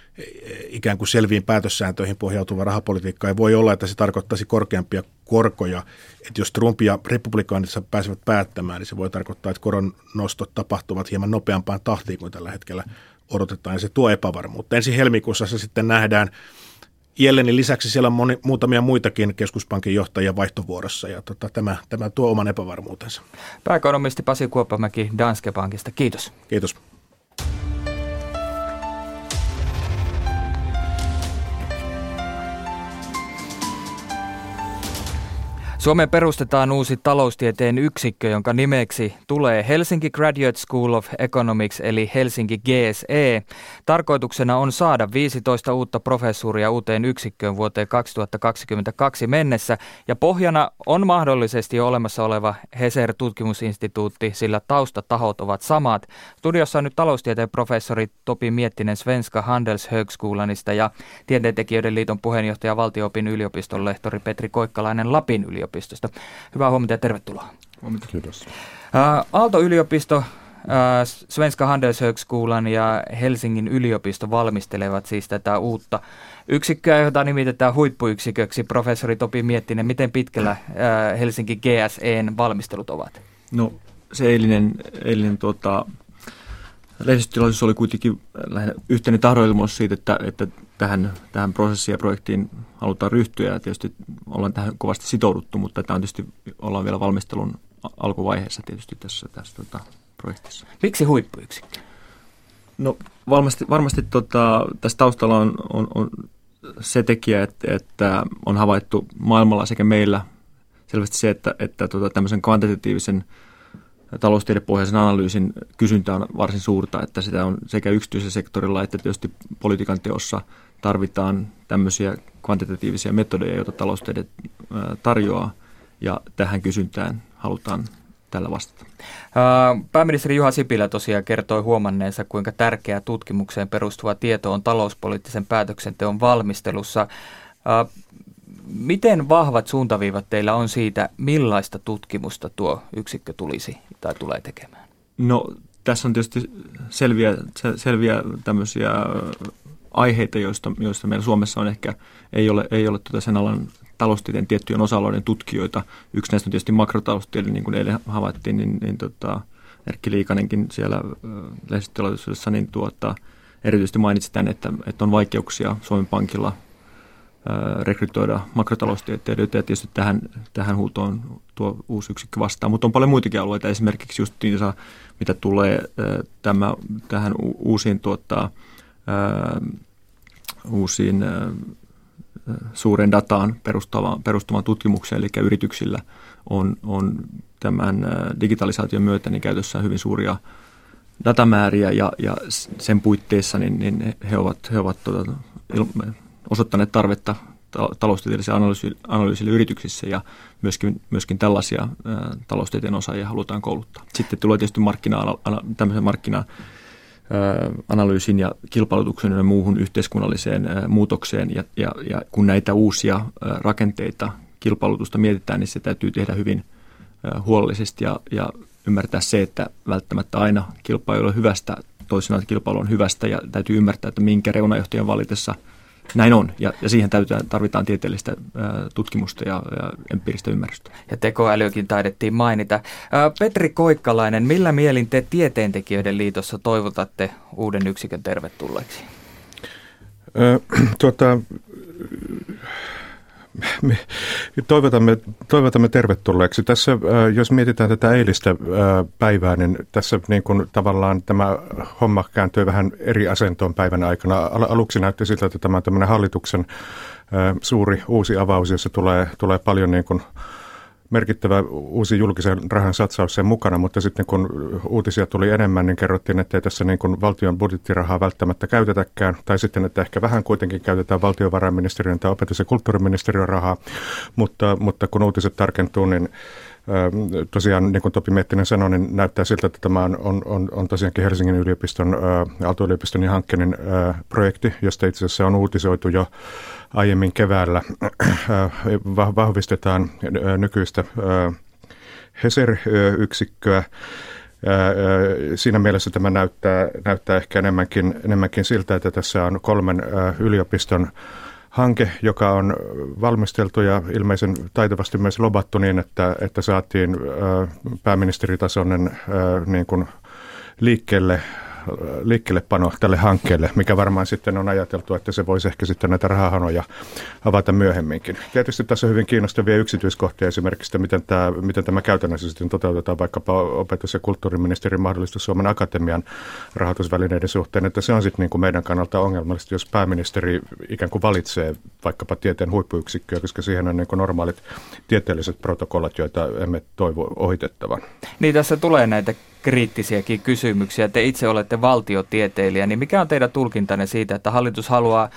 ikään kuin selviin päätössääntöihin pohjautuvaa rahapolitiikkaa. Ja voi olla, että se tarkoittaisi korkeampia korkoja. Että jos Trump ja republikaanit pääsevät päättämään, niin se voi tarkoittaa, että koronnostot tapahtuvat hieman nopeampaan tahtiin kuin tällä hetkellä odotetaan. Ja se tuo epävarmuutta. Ensi helmikuussa se sitten nähdään. Yellenin lisäksi siellä on muutamia muitakin keskuspankin johtajia vaihtovuorossa ja tämä tuo oman epävarmuutensa. Pääekonomisti Pasi Kuoppamäki Danske Bankista. Kiitos. Kiitos. Suomeen perustetaan uusi taloustieteen yksikkö, jonka nimeksi tulee Helsinki Graduate School of Economics eli Helsinki GSE. Tarkoituksena on saada 15 uutta professuuria uuteen yksikköön vuoteen 2022 mennessä ja pohjana on mahdollisesti jo olemassa oleva Heser-tutkimusinstituutti, sillä taustatahot ovat samat. Studiossa on nyt taloustieteen professori Topi Miettinen Svenska Handelshögskolanista ja Tieteentekijöiden liiton puheenjohtaja Valtio-opin yliopiston lehtori Petri Koikkalainen Lapin yliopistosta. Hyvää huomenta ja tervetuloa. Huomenta. Kiitos. Aalto-yliopisto, Svenska Handelshögskolan ja Helsingin yliopisto valmistelevat siis tätä uutta yksikköä, jota nimitetään huippuyksiköksi. Professori Topi Miettinen, miten pitkällä Helsinki GSEn valmistelut ovat? No se eilinen lehdistötilaisuus oli kuitenkin lähinnä yhteinen tahdonilmaus siitä, että tähän prosessiin ja projektiin halutaan ryhtyä ja tietysti ollaan tähän kovasti sitouduttu, mutta tämä on tietysti, ollaan vielä valmistelun alkuvaiheessa tietysti tässä projektissa. Miksi huippuyksikkö? No varmasti tässä taustalla on se tekijä, että on havaittu maailmalla sekä meillä selvästi se, että tämmöisen kvantitatiivisen taloustiedepohjaisen analyysin kysyntä on varsin suurta, että sitä on sekä yksityisellä sektorilla että tietysti politiikan teossa tarvitaan tämmöisiä kvantitatiivisia metodeja, joita taloustiede tarjoaa, ja tähän kysyntään halutaan tällä vastata. Pääministeri Juha Sipilä tosiaan kertoi huomanneensa, kuinka tärkeää tutkimukseen perustuva tieto on talouspoliittisen päätöksenteon valmistelussa. Miten vahvat suuntaviivat teillä on siitä, millaista tutkimusta tuo yksikkö tulisi tai tulee tekemään? No tässä on tietysti selviä tämmöisiä aiheita, joista meillä Suomessa on ehkä ei ole sen alan taloustieteen tiettyjen osa-alueiden tutkijoita. Yksi näistä on tietysti makrotaloustiede, niin kuin eilen havaittiin, niin Erkki Liikanenkin siellä lehdistötilaisuudessa niin erityisesti mainitsi tämän, että on vaikeuksia Suomen Pankilla rekrytoida makrotaloustieteilijöitä ja tietysti tähän huutoon tuo uusi yksikkö vastaa. Mutta on paljon muitakin alueita, esimerkiksi just mitä tulee tähän uusiin suuren dataan perustuvaan tutkimukseen, eli yrityksillä on tämän digitalisaation myötä niin käytössä hyvin suuria datamääriä ja sen puitteissa niin he ovat osoittaneet tarvetta taloustieteelliselle analyysille yrityksissä ja myöskin tällaisia taloustieteen osaajia halutaan kouluttaa. Sitten tulee tietysti markkina-analyysin ja kilpailutuksen ja muuhun yhteiskunnalliseen muutokseen ja kun näitä uusia rakenteita kilpailutusta mietitään, niin se täytyy tehdä hyvin huolellisesti ja ymmärtää se, että välttämättä aina kilpailu on hyvästä, toisinaan kilpailu on hyvästä ja täytyy ymmärtää, että minkä reunaehtojen valitessa näin on, ja siihen tarvitaan tieteellistä tutkimusta ja empiiristä ymmärrystä. Ja tekoälyäkin taidettiin mainita. Petri Koikkalainen, millä mielin te Tieteentekijöiden liitossa toivotatte uuden yksikön tervetulleeksi? Me toivotamme tervetulleeksi. Tässä, jos mietitään tätä eilistä päivää, niin tässä niin kuin tavallaan tämä homma kääntyi vähän eri asentoon päivän aikana. Aluksi näytti siltä, että tämä on tämmöinen hallituksen suuri uusi avaus, jossa tulee paljon niin kuin merkittävä uusi julkisen rahan satsaus sen mukana, mutta sitten kun uutisia tuli enemmän, niin kerrottiin, että ei tässä niin kuin valtion budjettirahaa välttämättä käytetäkään, tai sitten, että ehkä vähän kuitenkin käytetään valtiovarainministeriön tai opetus- ja kulttuuriministeriön rahaa, mutta kun uutiset tarkentuu, niin tosiaan, niin kuin Topi Miettinen sanoi, niin näyttää siltä, että tämä on tosiaankin Helsingin yliopiston, Aalto-yliopiston ja Hankkenin projekti, josta itse asiassa on uutisoitu jo aiemmin keväällä. Vahvistetaan nykyistä Heser-yksikköä. Siinä mielessä tämä näyttää ehkä enemmänkin siltä, että tässä on 3 yliopiston hanke, joka on valmisteltu ja ilmeisen taitavasti myös lobattu niin, että saatiin pääministeritasoinen niin kuin liikkeelle liikkeellepano tälle hankkeelle, mikä varmaan sitten on ajateltu, että se voisi ehkä sitten näitä rahahanoja avata myöhemminkin. Tietysti tässä on hyvin kiinnostavia yksityiskohtia esimerkiksi, miten tämä käytännössä sitten toteutetaan vaikkapa opetus- ja kulttuuriministerin mahdollistus Suomen Akatemian rahoitusvälineiden suhteen, että se on sitten niin kuin meidän kannalta ongelmallista, jos pääministeri ikään kuin valitsee vaikkapa tieteen huippuyksikköä, koska siihen on niin kuin normaalit tieteelliset protokollat, joita emme toivo ohitettavan. Niin tässä tulee näitä kriittisiäkin kysymyksiä. Te itse olette valtiotieteilijä, niin mikä on teidän tulkintanne siitä, että hallitus haluaa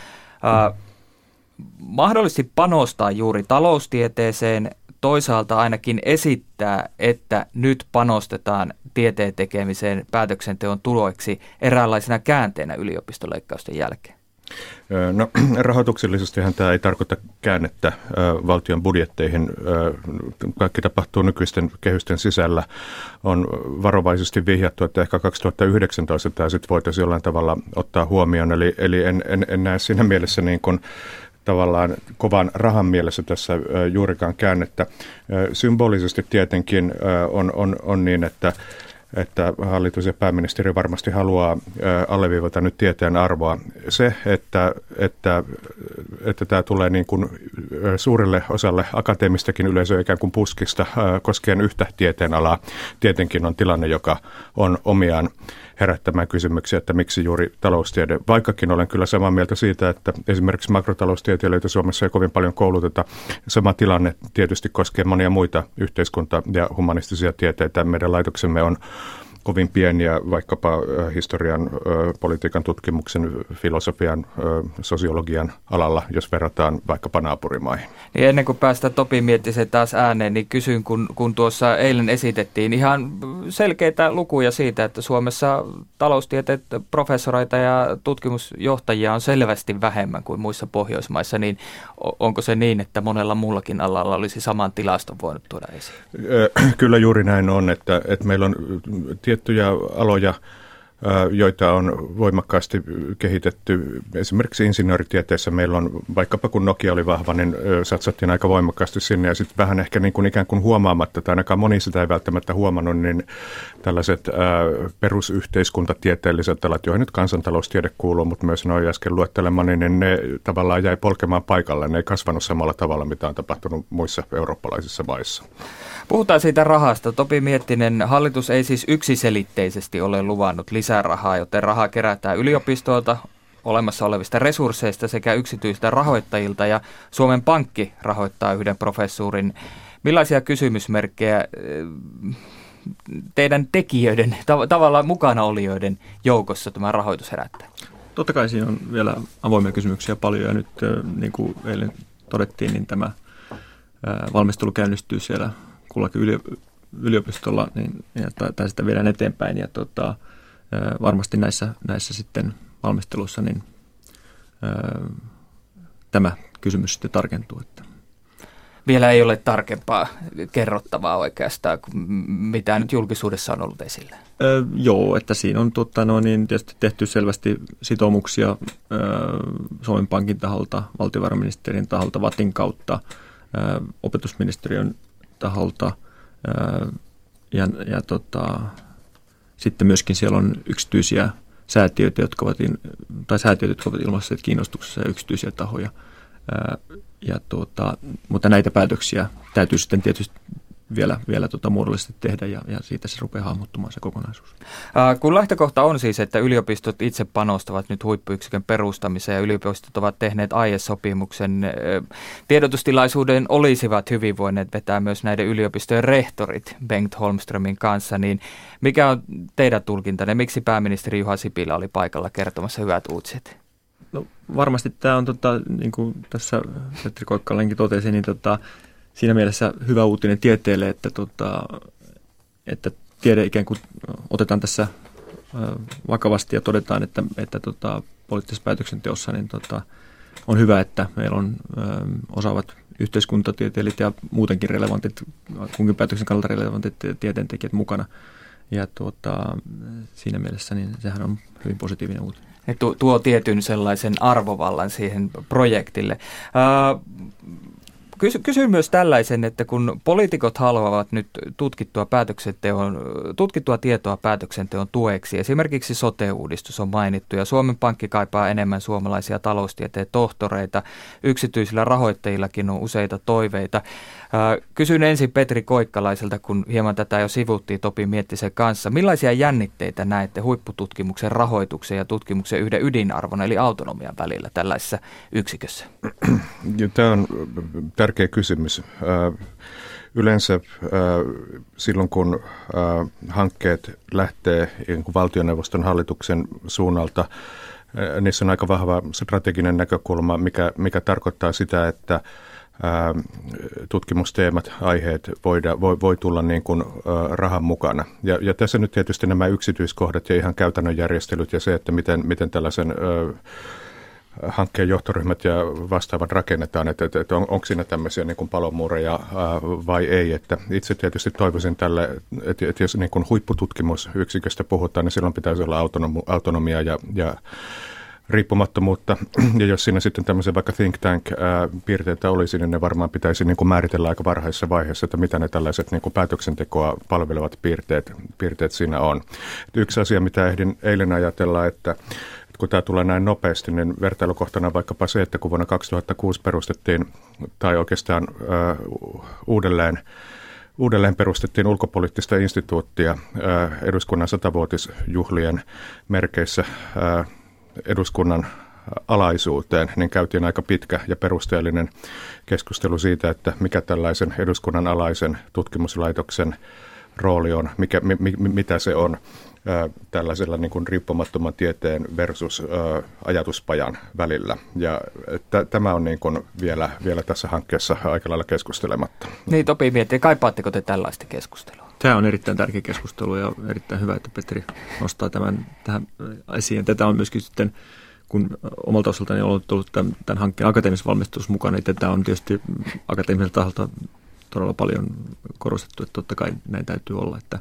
mahdollisesti panostaa juuri taloustieteeseen, toisaalta ainakin esittää, että nyt panostetaan tieteen tekemiseen päätöksenteon tuloiksi eräänlaisena käänteenä yliopistoleikkausten jälkeen? No, rahoituksellisestihan tämä ei tarkoita käännettä valtion budjetteihin. Kaikki tapahtuu nykyisten kehysten sisällä. On varovaisesti vihjattu, että ehkä 2019 tämä sitten voitaisiin jollain tavalla ottaa huomioon. Eli en näe siinä mielessä niin kuin tavallaan kovan rahan mielessä tässä juurikaan käännettä. Symbolisesti tietenkin on niin, että hallitus ja pääministeri varmasti haluaa alleviivata nyt tieteen arvoa. Se, että tämä tulee niin kuin suurelle osalle akateemistakin yleisöä ikään kuin puskista koskien yhtä tieteenalaa, tietenkin on tilanne, joka on omiaan herättämään kysymyksiä, että miksi juuri taloustiede. Vaikkakin olen kyllä samaa mieltä siitä, että esimerkiksi makrotaloustieteilijöitä Suomessa ei kovin paljon kouluteta. Sama tilanne tietysti koskee monia muita yhteiskunta- ja humanistisia tieteitä. Meidän laitoksemme on kovin pieniä vaikkapa historian, politiikan tutkimuksen, filosofian, sosiologian alalla, jos verrataan vaikkapa naapurimaihin. Niin ennen kuin päästään Topi Miettisen taas ääneen, niin kysyn, kun tuossa eilen esitettiin ihan selkeitä lukuja siitä, että Suomessa taloustieteet professoreita ja tutkimusjohtajia on selvästi vähemmän kuin muissa Pohjoismaissa, niin onko se niin, että monella muullakin alalla olisi saman tilaston voinut tuoda esiin? Kyllä juuri näin on, että meillä on tiettyjä aloja, joita on voimakkaasti kehitetty. Esimerkiksi insinööritieteessä meillä on, vaikkapa kun Nokia oli vahva, niin satsattiin aika voimakkaasti sinne. Ja sitten vähän ehkä niin kuin ikään kuin huomaamatta, tai ainakaan moni sitä ei välttämättä huomannut, niin tällaiset perusyhteiskuntatieteelliset alat, joihin nyt kansantaloustiede kuuluu, mutta myös noin äsken luettelemani, niin ne tavallaan jäi polkemaan paikalle. Ne ei kasvanut samalla tavalla, mitä on tapahtunut muissa eurooppalaisissa maissa. Puhutaan siitä rahasta. Topi Miettinen, hallitus ei siis yksiselitteisesti ole luvannut lisää rahaa, joten rahaa kerätään yliopistoilta, olemassa olevista resursseista sekä yksityisiltä rahoittajilta, ja Suomen Pankki rahoittaa yhden professuurin. Millaisia kysymysmerkkejä teidän tekijöiden, tavallaan mukana olijoiden joukossa tämä rahoitus herättää? Totta kai siinä on vielä avoimia kysymyksiä paljon, ja nyt niin kuin eilen todettiin, niin tämä valmistelu käynnistyy siellä kullakin yliopistolla, niin, tai sitä viedään eteenpäin, ja varmasti näissä sitten valmisteluissa niin, tämä kysymys sitten tarkentuu. Että. Vielä ei ole tarkempaa kerrottavaa oikeastaan, mitä nyt julkisuudessa on ollut esillä. Joo, että siinä on niin tietysti tehty selvästi sitoumuksia Suomen Pankin taholta, valtiovarainministerin taholta, VATin kautta, opetusministeriön taholta ja sitten myöskin siellä on yksityisiä säätiöitä, jotka ovat ilmaisseet kiinnostuksessa ja yksityisiä tahoja. Mutta näitä päätöksiä täytyy sitten tietysti vielä muodollisesti tehdä ja siitä se rupeaa hahmottumaan se kokonaisuus. Kun lähtökohta on siis, että yliopistot itse panostavat nyt huippuyksikön perustamiseen ja yliopistot ovat tehneet aiesopimuksen, tiedotustilaisuuden olisivat hyvin voineet vetää myös näiden yliopistojen rehtorit Bengt Holmströmin kanssa, niin mikä on teidän tulkintanne? Miksi pääministeri Juha Sipilä oli paikalla kertomassa hyvät uutiset? No, varmasti tämä on, niin kuin tässä Petri Koikkalenkin totesi, niin siinä mielessä hyvä uutinen tieteelle, että tiede ikään kuin otetaan tässä vakavasti ja todetaan, että poliittisessa päätöksenteossa niin on hyvä, että meillä on osaavat yhteiskuntatieteilijät ja muutenkin relevantit, kunkin päätöksen kannalta relevantit tieteentekijät mukana. Ja siinä mielessä niin sehän on hyvin positiivinen uutinen. Tuo tietyn sellaisen arvovallan siihen projektille. Kysyn myös tällaisen, että kun poliitikot haluavat nyt tutkittua tietoa päätöksenteon tueksi, esimerkiksi sote-uudistus on mainittu ja Suomen Pankki kaipaa enemmän suomalaisia taloustieteen tohtoreita, yksityisillä rahoittajillakin on useita toiveita. Kysyn ensin Petri Koikkalaiselta, kun hieman tätä jo sivuttiin Topi Miettisen kanssa. Millaisia jännitteitä näette huippututkimuksen rahoituksen ja tutkimuksen yhden ydinarvon eli autonomian välillä tällaisessa yksikössä? Tämä on tärkeä kysymys. Yleensä silloin, kun hankkeet lähtee valtioneuvoston hallituksen suunnalta, niissä on aika vahva strateginen näkökulma, mikä tarkoittaa sitä, että tutkimusteemat, aiheet voi tulla niin kuin rahan mukana. Ja tässä nyt tietysti nämä yksityiskohdat ja ihan käytännön järjestelyt ja se, että miten tällaisen hankkeen johtoryhmät ja vastaavat rakennetaan, että onko siinä tämmöisiä niin kuin palomuureja vai ei. Että itse tietysti toivoisin tälle, että jos niin kuin huippututkimusyksiköstä puhutaan, niin silloin pitäisi olla autonomia ja riippumattomuutta. Ja jos siinä sitten tämmöisen vaikka think tank-piirteitä olisi, niin ne varmaan pitäisi niin kuin määritellä aika varhaisessa vaiheessa, että mitä ne tällaiset niin kuin päätöksentekoa palvelevat piirteet siinä on. Yksi asia, mitä ehdin eilen ajatella, että kun tämä tulee näin nopeasti, niin vertailukohtana vaikkapa se, että kun vuonna 2006 perustettiin, tai oikeastaan uudelleen perustettiin ulkopoliittista instituuttia eduskunnan 100-vuotisjuhlien merkeissä eduskunnan alaisuuteen, niin käytiin aika pitkä ja perusteellinen keskustelu siitä, että mikä tällaisen eduskunnan alaisen tutkimuslaitoksen rooli on, mitä se on tällaisella niin kuin riippumattoman tieteen versus ajatuspajan välillä. Ja tämä on niin kuin vielä tässä hankkeessa aika lailla keskustelematta. Niin, Topi miettii, kaipaatteko te tällaista keskustelua? Tämä on erittäin tärkeä keskustelu ja erittäin hyvä, että Petri nostaa tämän tähän esiin. Tätä on myöskin sitten, kun omalta osaltani on ollut tämän hankkeen akateemisessa valmistelussa mukana, niin tätä on tietysti akateemiselta taholta todella paljon korostettu, että totta kai näin täytyy olla, että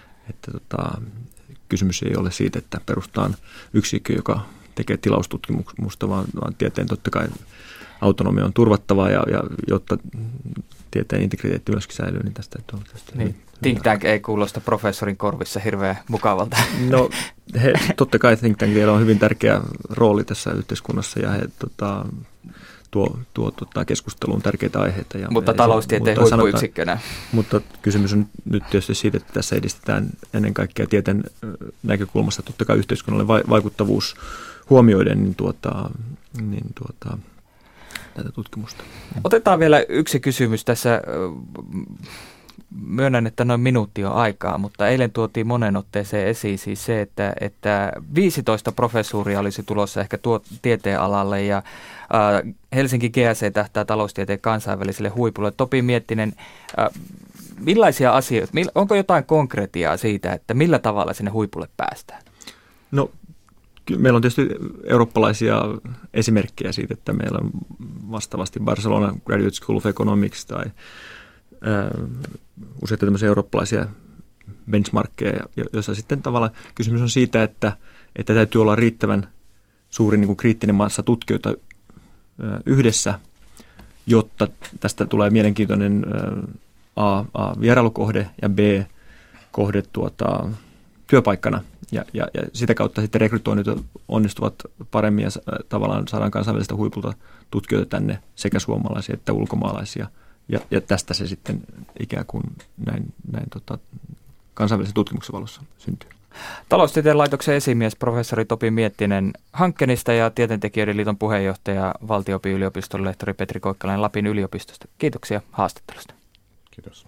kysymys ei ole siitä, että perustetaan yksikkö, joka tekee tilaustutkimusta, vaan tieteen totta kai autonomia on turvattava ja jotta tieteen integriteetti myöskin säilyy, niin tästä täytyy olla tietysti niin. Think tank ei kuulosta professorin korvissa hirveän mukavalta. No totta kai think tankilla on hyvin tärkeä rooli tässä yhteiskunnassa ja he tuo keskusteluun tärkeitä aiheita. Mutta taloustieteen huippuyksikkönä. Mutta kysymys on nyt tietysti siitä, että tässä edistetään ennen kaikkea tieteen näkökulmasta totta kai yhteiskunnallinen vaikuttavuus huomioiden tätä tutkimusta. Otetaan vielä yksi kysymys tässä. Myönnän, että noin minuutti on aikaa, mutta eilen tuotiin monen otteeseen esiin siis se, että 15 professuuria olisi tulossa ehkä tieteenalalle ja Helsinki GSE tähtää taloustieteen kansainväliselle huipulle. Topi Miettinen, millaisia asioita, onko jotain konkretiaa siitä, että millä tavalla sinne huipulle päästään? No, meillä on tietysti eurooppalaisia esimerkkejä siitä, että meillä on vastaavasti Barcelona Graduate School of Economics tai useita tämmöisiä eurooppalaisia benchmarkkeja, joissa sitten tavallaan kysymys on siitä, että täytyy olla riittävän suuri niin kuin kriittinen massa tutkijoita yhdessä, jotta tästä tulee mielenkiintoinen A vierailukohde ja B kohde työpaikkana. Ja sitä kautta sitten rekrytoinnit onnistuvat paremmin ja tavallaan saadaan kansainvälistä huipulta tutkijoita tänne, sekä suomalaisia että ulkomaalaisia. Ja tästä se sitten ikään kuin näin kansainvälisen tutkimuksen valossa syntyy. Taloustieteen laitoksen esimies professori Topi Miettinen Hankkenista ja Tieteentekijöiden liiton puheenjohtaja Valtio-opin yliopiston lehtori Petri Koikkalainen Lapin yliopistosta. Kiitoksia haastattelusta. Kiitos.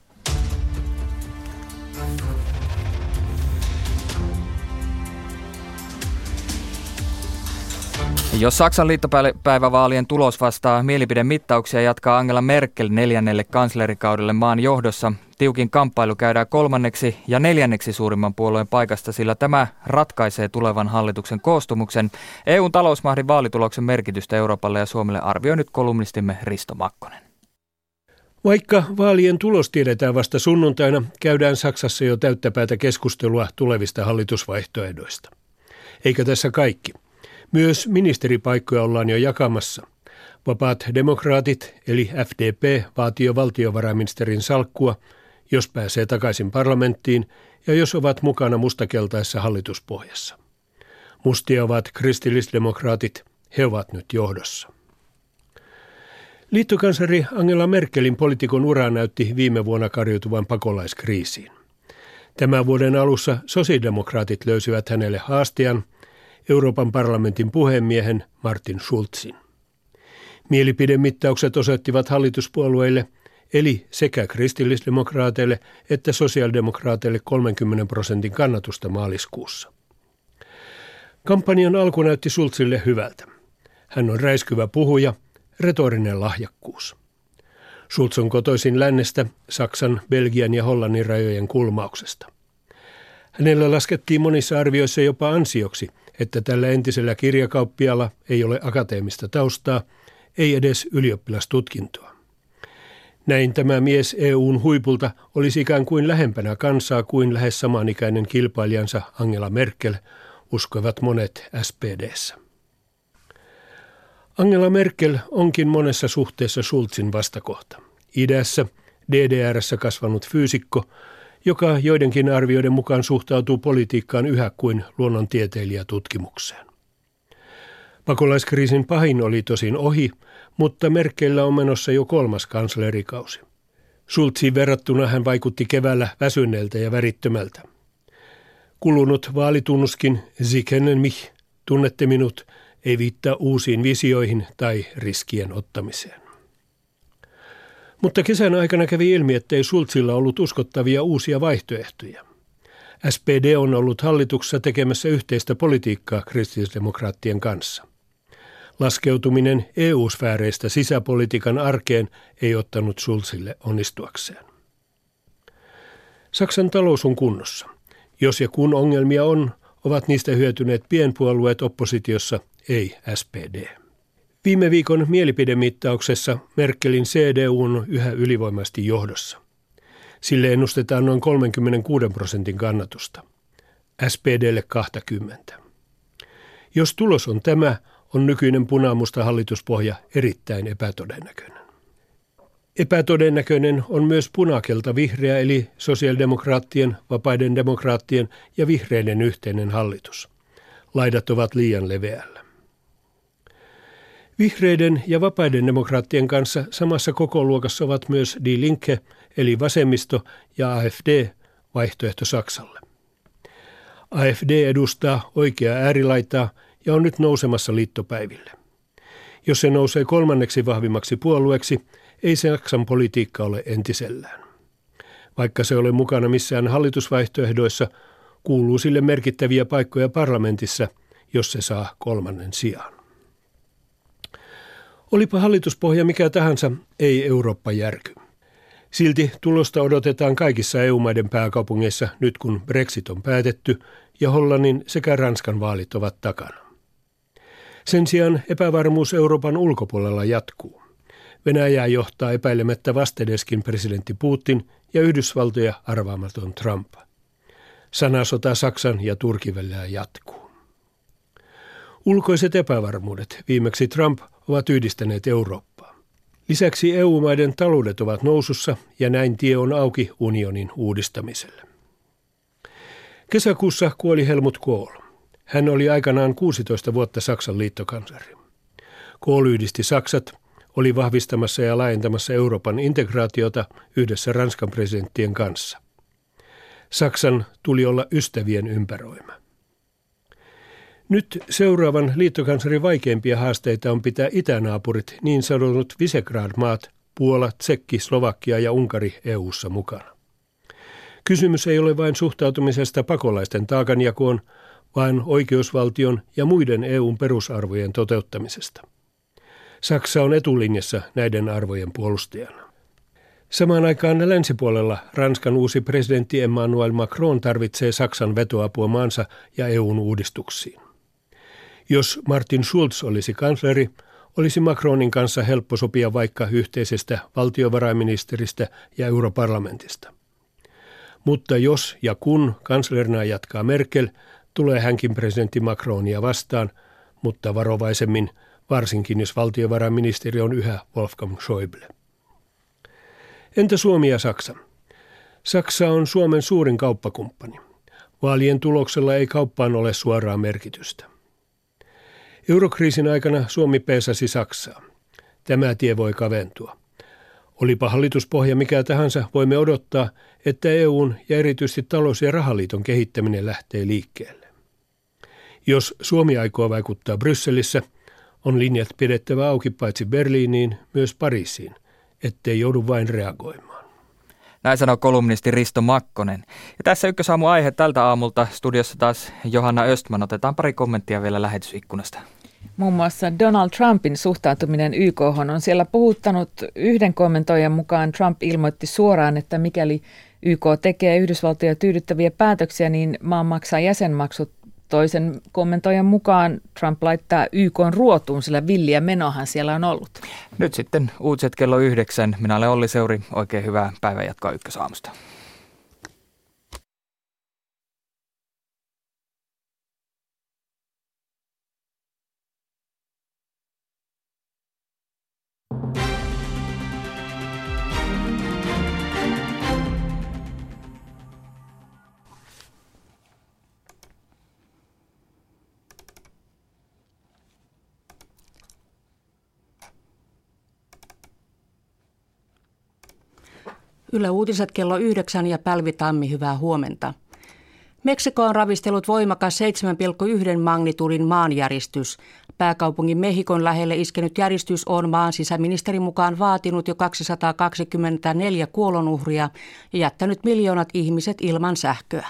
Jos Saksan liittopäivävaalien tulos vastaa mielipidemittauksia, jatkaa Angela Merkel 4. kanslerikaudelle maan johdossa. Tiukin kamppailu käydään 3. ja 4. suurimman puolueen paikasta, sillä tämä ratkaisee tulevan hallituksen koostumuksen. EU:n talousmahdin vaalituloksen merkitystä Euroopalle ja Suomelle arvioi nyt kolumnistimme Risto Makkonen. Vaikka vaalien tulos tiedetään vasta sunnuntaina, käydään Saksassa jo täyttä päätä keskustelua tulevista hallitusvaihtoehdoista. Eikä tässä kaikki. Myös ministeripaikkoja ollaan jo jakamassa. Vapaat demokraatit eli FDP vaatii jo valtiovarainministerin salkkua, jos pääsee takaisin parlamenttiin ja jos ovat mukana mustakeltaisessa hallituspohjassa. Mustia ovat kristillisdemokraatit, he ovat nyt johdossa. Liittokansleri Angela Merkelin poliitikon ura näytti viime vuonna karjutuvan pakolaiskriisiin. Tämän vuoden alussa sosiaalidemokraatit löysivät hänelle haastajan, Euroopan parlamentin puhemiehen Martin Schulzin. Mielipidemittaukset osoittivat hallituspuolueille, eli sekä kristillisdemokraateille että sosiaalidemokraateille 30% kannatusta maaliskuussa. Kampanjan alku näytti Schulzille hyvältä. Hän on räiskyvä puhuja, retorinen lahjakkuus. Schulz on kotoisin lännestä, Saksan, Belgian ja Hollannin rajojen kulmauksesta. Hänellä laskettiin monissa arvioissa jopa ansioksi, että tällä entisellä kirjakauppialla ei ole akateemista taustaa, ei edes ylioppilastutkintoa. Näin tämä mies EUn huipulta olisi ikään kuin lähempänä kansaa kuin lähes samanikäinen kilpailijansa Angela Merkel, uskoivat monet SPD:ssä. Angela Merkel onkin monessa suhteessa Schulzin vastakohta. Idässä, DDR:ssä kasvanut fyysikko, joka joidenkin arvioiden mukaan suhtautuu politiikkaan yhä kuin luonnontieteilijätutkimukseen. Pakolaiskriisin pahin oli tosin ohi, mutta Merkelillä on menossa jo 3. kanslerikausi. Schulziin verrattuna hän vaikutti keväällä väsyneeltä ja värittömältä. Kulunut vaalitunnuskin Sie kennen mich, tunnette minut, ei viittaa uusiin visioihin tai riskien ottamiseen. Mutta kesän aikana kävi ilmi, ettei Schulzilla ollut uskottavia uusia vaihtoehtoja. SPD on ollut hallituksessa tekemässä yhteistä politiikkaa kristillisdemokraattien kanssa. Laskeutuminen EU-sfääreistä sisäpolitiikan arkeen ei ottanut Schulzille onnistuakseen. Saksan talous on kunnossa. Jos ja kun ongelmia on, ovat niistä hyötyneet pienpuolueet oppositiossa, ei SPD. Viime viikon mielipidemittauksessa Merkelin CDU on yhä ylivoimaisesti johdossa. Sille ennustetaan noin 36% kannatusta. SPDlle 20%. Jos tulos on tämä, on nykyinen punamusta hallituspohja erittäin epätodennäköinen. Epätodennäköinen on myös punakelta vihreä eli sosiaalidemokraattien, vapaiden demokraattien ja vihreiden yhteinen hallitus. Laidat ovat liian leveällä. Vihreiden ja vapaiden demokraattien kanssa samassa kokoluokassa ovat myös Die Linke eli vasemmisto ja AfD vaihtoehto Saksalle. AfD edustaa oikeaa äärilaitaa ja on nyt nousemassa liittopäiville. Jos se nousee 3. vahvimmaksi puolueeksi, ei Saksan politiikka ole entisellään. Vaikka se ole mukana missään hallitusvaihtoehdoissa, kuuluu sille merkittäviä paikkoja parlamentissa, jos se saa 3. sijaan. Olipa hallituspohja mikä tahansa, ei Eurooppa järky. Silti tulosta odotetaan kaikissa EU-maiden pääkaupungeissa nyt kun Brexit on päätetty ja Hollannin sekä Ranskan vaalit ovat takana. Sen sijaan epävarmuus Euroopan ulkopuolella jatkuu. Venäjää johtaa epäilemättä vastedeskin presidentti Putin ja Yhdysvaltoja arvaamaton Trump. Sanasota Saksan ja Turkin välillä jatkuu. Ulkoiset epävarmuudet, viimeksi Trump, ovat yhdistäneet Eurooppaa. Lisäksi EU-maiden taloudet ovat nousussa ja näin tie on auki unionin uudistamiselle. Kesäkuussa kuoli Helmut Kohl. Hän oli aikanaan 16 vuotta Saksan liittokansleri. Kohl yhdisti Saksat, oli vahvistamassa ja laajentamassa Euroopan integraatiota yhdessä Ranskan presidenttien kanssa. Saksan tuli olla ystävien ympäröimä. Nyt seuraavan liittokanslerin vaikeimpia haasteita on pitää itänaapurit, niin sanotut Visegrad-maat, Puola, Tsekki, Slovakia ja Unkari EU:ssa mukana. Kysymys ei ole vain suhtautumisesta pakolaisten taakanjakoon, vaan oikeusvaltion ja muiden EUn perusarvojen toteuttamisesta. Saksa on etulinjassa näiden arvojen puolustajana. Samaan aikaan länsipuolella Ranskan uusi presidentti Emmanuel Macron tarvitsee Saksan vetoapua maansa ja EUn uudistuksiin. Jos Martin Schulz olisi kansleri, olisi Macronin kanssa helppo sopia vaikka yhteisestä valtiovarainministeristä ja europarlamentista. Mutta jos ja kun kanslerina jatkaa Merkel, tulee hänkin presidentti Macronia vastaan, mutta varovaisemmin, varsinkin jos valtiovarainministeri on yhä Wolfgang Schäuble. Entä Suomi ja Saksa? Saksa on Suomen suurin kauppakumppani. Vaalien tuloksella ei kauppaan ole suoraa merkitystä. Eurokriisin aikana Suomi peesasi Saksaa. Tämä tie voi kaventua. Olipa hallituspohja mikä tahansa, voimme odottaa, että EUn ja erityisesti talous- ja rahaliiton kehittäminen lähtee liikkeelle. Jos Suomi aikoo vaikuttaa Brysselissä, on linjat pidettävä auki paitsi Berliiniin, myös Pariisiin, ettei joudu vain reagoimaan. Näin sanoo kolumnisti Risto Makkonen. Ja tässä Ykkösaamu aihe tältä aamulta. Studiossa taas Johanna Östman. Otetaan pari kommenttia vielä lähetysikkunasta. Muun muassa Donald Trumpin suhtautuminen YK:hon on siellä puhuttanut. Yhden kommentoijan mukaan Trump ilmoitti suoraan, että mikäli YK tekee Yhdysvaltoja tyydyttäviä päätöksiä, niin maa maksaa jäsenmaksut. Toisen kommentoijan mukaan Trump laittaa YK:n ruotuun, sillä villiä menohan siellä on ollut. Nyt sitten uutiset kello 9. Minä olen Olli Seuri. Oikein hyvää päivänjatkoa Ykkösaamusta. Yle Uutiset kello 9 ja Pälvi Tammi, hyvää huomenta. Meksiko on ravistellut voimakas 7,1 magnitudin maanjäristys. Pääkaupungin Mehikon lähelle iskenyt järistys on maan sisäministerin mukaan vaatinut jo 224 kuolonuhria ja jättänyt miljoonat ihmiset ilman sähköä.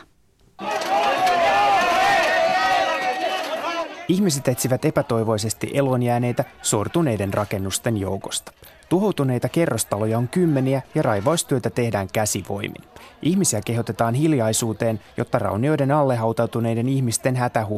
Ihmiset etsivät epätoivoisesti elonjääneitä sortuneiden rakennusten joukosta. Tuhoutuneita kerrostaloja on kymmeniä ja raivaustyötä tehdään käsivoimin. Ihmisiä kehotetaan hiljaisuuteen, jotta raunioiden alle hautautuneiden ihmisten hätähuuto